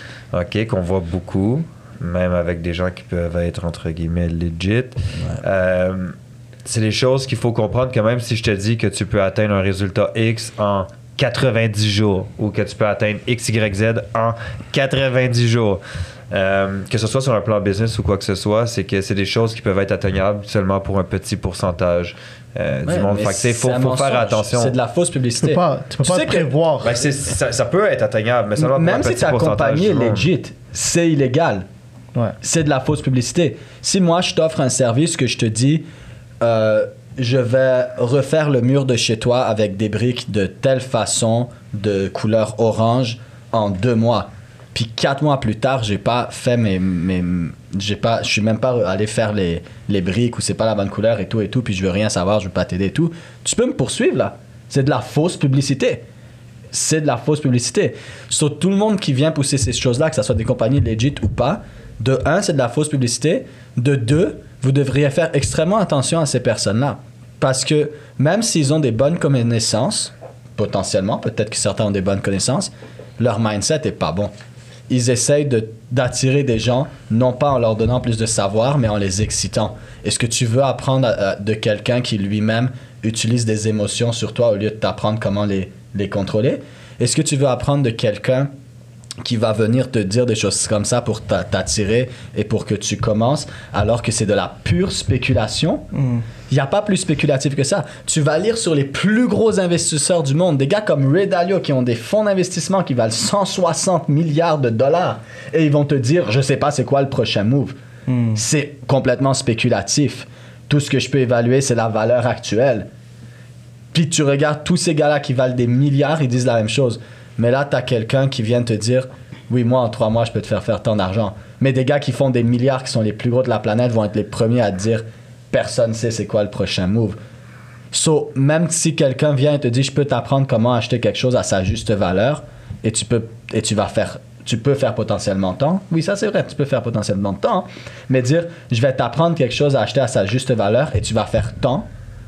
ok, qu'on voit beaucoup, même avec des gens qui peuvent être entre guillemets legit. Ouais. Euh, c'est les choses qu'il faut comprendre que même si je te dis que tu peux atteindre un résultat X en quatre-vingt-dix jours ou que tu peux atteindre X Y Z en quatre-vingt-dix jours, euh, que ce soit sur un plan business ou quoi que ce soit, c'est que c'est des choses qui peuvent être atteignables seulement pour un petit pourcentage euh, Ouais, du monde. mais Fait que, tu sais, faut, c'est un faut faire mensonge. attention. C'est de la fausse Tu publicité. peux pas, tu peux Tu pas sais que- prévoir. Ben, c'est- ça, ça peut être atteignable, mais seulement pour un Même si petit ta pourcentage compagnie du est monde. legit, c'est illégal. Ouais. C'est de la fausse publicité. Si moi, je t'offre un service que je te dis, euh, je vais refaire le mur de chez toi avec des briques de telle façon, de couleur orange, en deux mois. Puis quatre mois plus tard, j'ai pas fait mes... mes j'ai pas, je suis même pas allé faire les, les briques ou c'est pas la bonne couleur et tout et tout, puis je veux rien savoir, je veux pas t'aider et tout. Tu peux me poursuivre, là. C'est de la fausse publicité. C'est de la fausse publicité. Sur tout le monde qui vient pousser ces choses-là, que ce soit des compagnies legit ou pas, de un, c'est de la fausse publicité. De deux, vous devriez faire extrêmement attention à ces personnes-là. Parce que même s'ils ont des bonnes connaissances, potentiellement, peut-être que certains ont des bonnes connaissances, leur mindset est pas bon. Ils essayent de, d'attirer des gens, non pas en leur donnant plus de savoir, mais en les excitant. Est-ce que tu veux apprendre à- à- de quelqu'un qui lui-même utilise des émotions sur toi au lieu de t'apprendre comment les, les contrôler? Est-ce que tu veux apprendre de quelqu'un qui va venir te dire des choses comme ça pour t'a- t'attirer et pour que tu commences, alors que c'est de la pure spéculation? Mm. Il n'y a pas plus spéculatif que ça. Tu vas lire sur les plus gros investisseurs du monde, des gars comme Ray Dalio qui ont des fonds d'investissement qui valent cent soixante milliards de dollars et ils vont te dire, je sais pas c'est quoi le prochain move. Mm. C'est complètement spéculatif. Tout ce que je peux évaluer, c'est la valeur actuelle. Puis tu regardes tous ces gars-là qui valent des milliards, ils disent la même chose. Mais là, tu as quelqu'un qui vient te dire, oui, moi, en trois mois, je peux te faire faire tant d'argent. Mais des gars qui font des milliards, qui sont les plus gros de la planète, vont être les premiers à te dire, personne ne sait c'est quoi le prochain move. So, même si quelqu'un vient et te dit, je peux t'apprendre comment acheter quelque chose à sa juste valeur, et tu peux, et tu vas faire, tu peux faire potentiellement tant. Oui, ça c'est vrai, tu peux faire potentiellement tant. Mais dire, je vais t'apprendre quelque chose à acheter à sa juste valeur, et tu vas faire tant.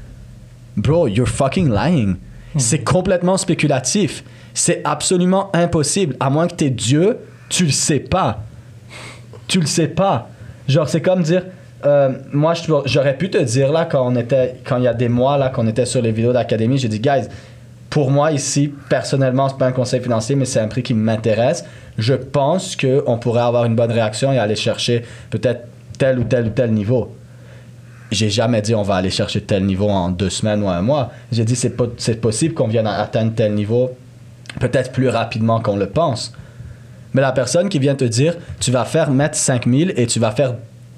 Bro, you're fucking lying. C'est complètement spéculatif. C'est absolument impossible. À moins que t'es Dieu, tu le sais pas. Tu le sais pas. Genre, c'est comme dire... euh, moi, je- j'aurais pu te dire, là, quand on était... Quand il y a des mois, là, qu'on était sur les vidéos d'académie, j'ai dit, guys, pour moi, ici, personnellement, c'est pas un conseil financier, mais c'est un prix qui m'intéresse. Je pense qu'on pourrait avoir une bonne réaction et aller chercher peut-être tel ou tel ou tel niveau. J'ai jamais dit on va aller chercher tel niveau en deux semaines ou un mois. J'ai dit c'est, po- c'est possible qu'on vienne à atteindre tel niveau peut-être plus rapidement qu'on le pense. Mais la personne qui vient te dire tu vas faire mettre cinq mille et tu vas faire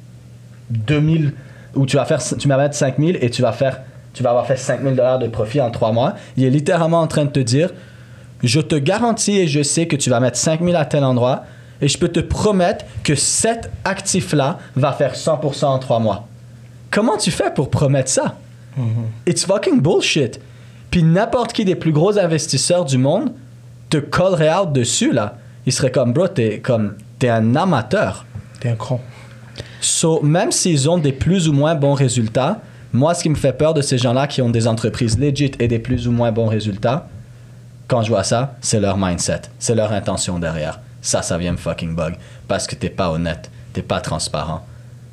deux mille ou tu vas faire tu vas mettre cinq mille et tu vas faire tu vas avoir fait cinq mille dollars de profit en trois mois, il est littéralement en train de te dire je te garantis et je sais que tu vas mettre cinq mille à tel endroit et je peux te promettre que cet actif là va faire cent pour cent en trois mois. comment tu fais pour promettre ça? Mm-hmm. It's fucking bullshit. Puis n'importe qui des plus gros investisseurs du monde te collerait out dessus, là. Il serait comme, bro, t'es, comme, t'es un amateur. T'es un con. So, même s'ils ont des plus ou moins bons résultats, moi, ce qui me fait peur de ces gens-là qui ont des entreprises legit et des plus ou moins bons résultats, quand je vois ça, c'est leur mindset, c'est leur intention derrière. Ça, ça vient me fucking bug. Parce que t'es pas honnête, t'es pas transparent.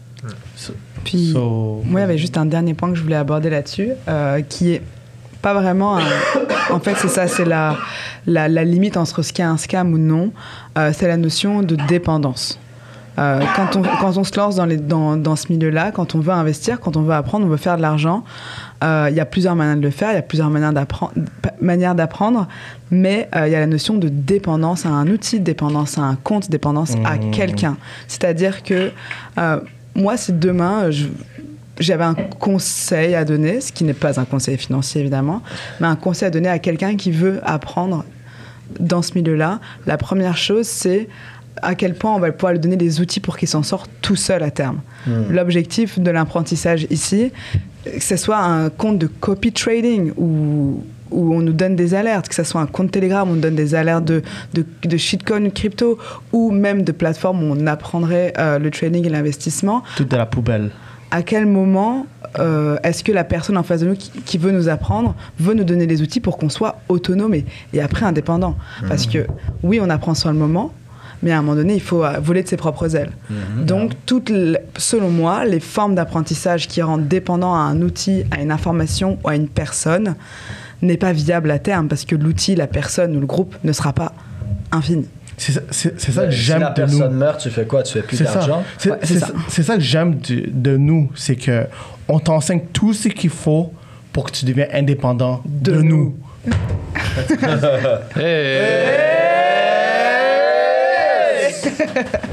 So, Puis, so, moi, il y avait juste un dernier point que je voulais aborder là-dessus, euh, qui est pas vraiment... Un... En fait, c'est ça, c'est la, la, la limite entre ce qui est un scam ou non. Euh, c'est la notion de dépendance. Euh, quand, on, quand on se lance dans, les, dans, dans ce milieu-là, quand on veut investir, quand on veut apprendre, on veut faire de l'argent, euh, il y a plusieurs manières de le faire, il y a plusieurs manières d'apprendre, manières d'apprendre, mais euh, il y a la notion de dépendance à un outil, dépendance à un compte, dépendance mmh. à quelqu'un. C'est-à-dire que euh, moi, si demain, je, j'avais un conseil à donner, ce qui n'est pas un conseil financier évidemment, mais un conseil à donner à quelqu'un qui veut apprendre dans ce milieu-là, la première chose, c'est à quel point on va pouvoir lui donner les outils pour qu'il s'en sorte tout seul à terme. Mmh. L'objectif de l'apprentissage ici, que ce soit un compte de copy trading où, où on nous donne des alertes, que ce soit un compte Telegram où on nous donne des alertes de, de, de shitcoin crypto, ou même de plateformes où on apprendrait euh, le trading et l'investissement. Tout de la poubelle. À quel moment euh, est-ce que la personne en face de nous qui, qui veut nous apprendre veut nous donner les outils pour qu'on soit autonome et, et après indépendant? Mmh. Parce que oui, on apprend sur le moment, mais à un moment donné, il faut voler de ses propres ailes. Mmh, Donc, toutes, selon moi, les formes d'apprentissage qui rendent dépendant à un outil, à une information ou à une personne n'est pas viable à terme parce que l'outil, la personne ou le groupe ne sera pas infini. C'est ça, c'est, c'est ça que j'aime de nous. Si la personne meurt, tu fais quoi? Tu fais plus c'est d'argent? Ça. C'est, ouais, c'est, c'est, ça. ça. c'est ça que j'aime de, de nous, c'est que on t'enseigne tout ce qu'il faut pour que tu deviennes indépendant de, de nous. nous. hey. Hey.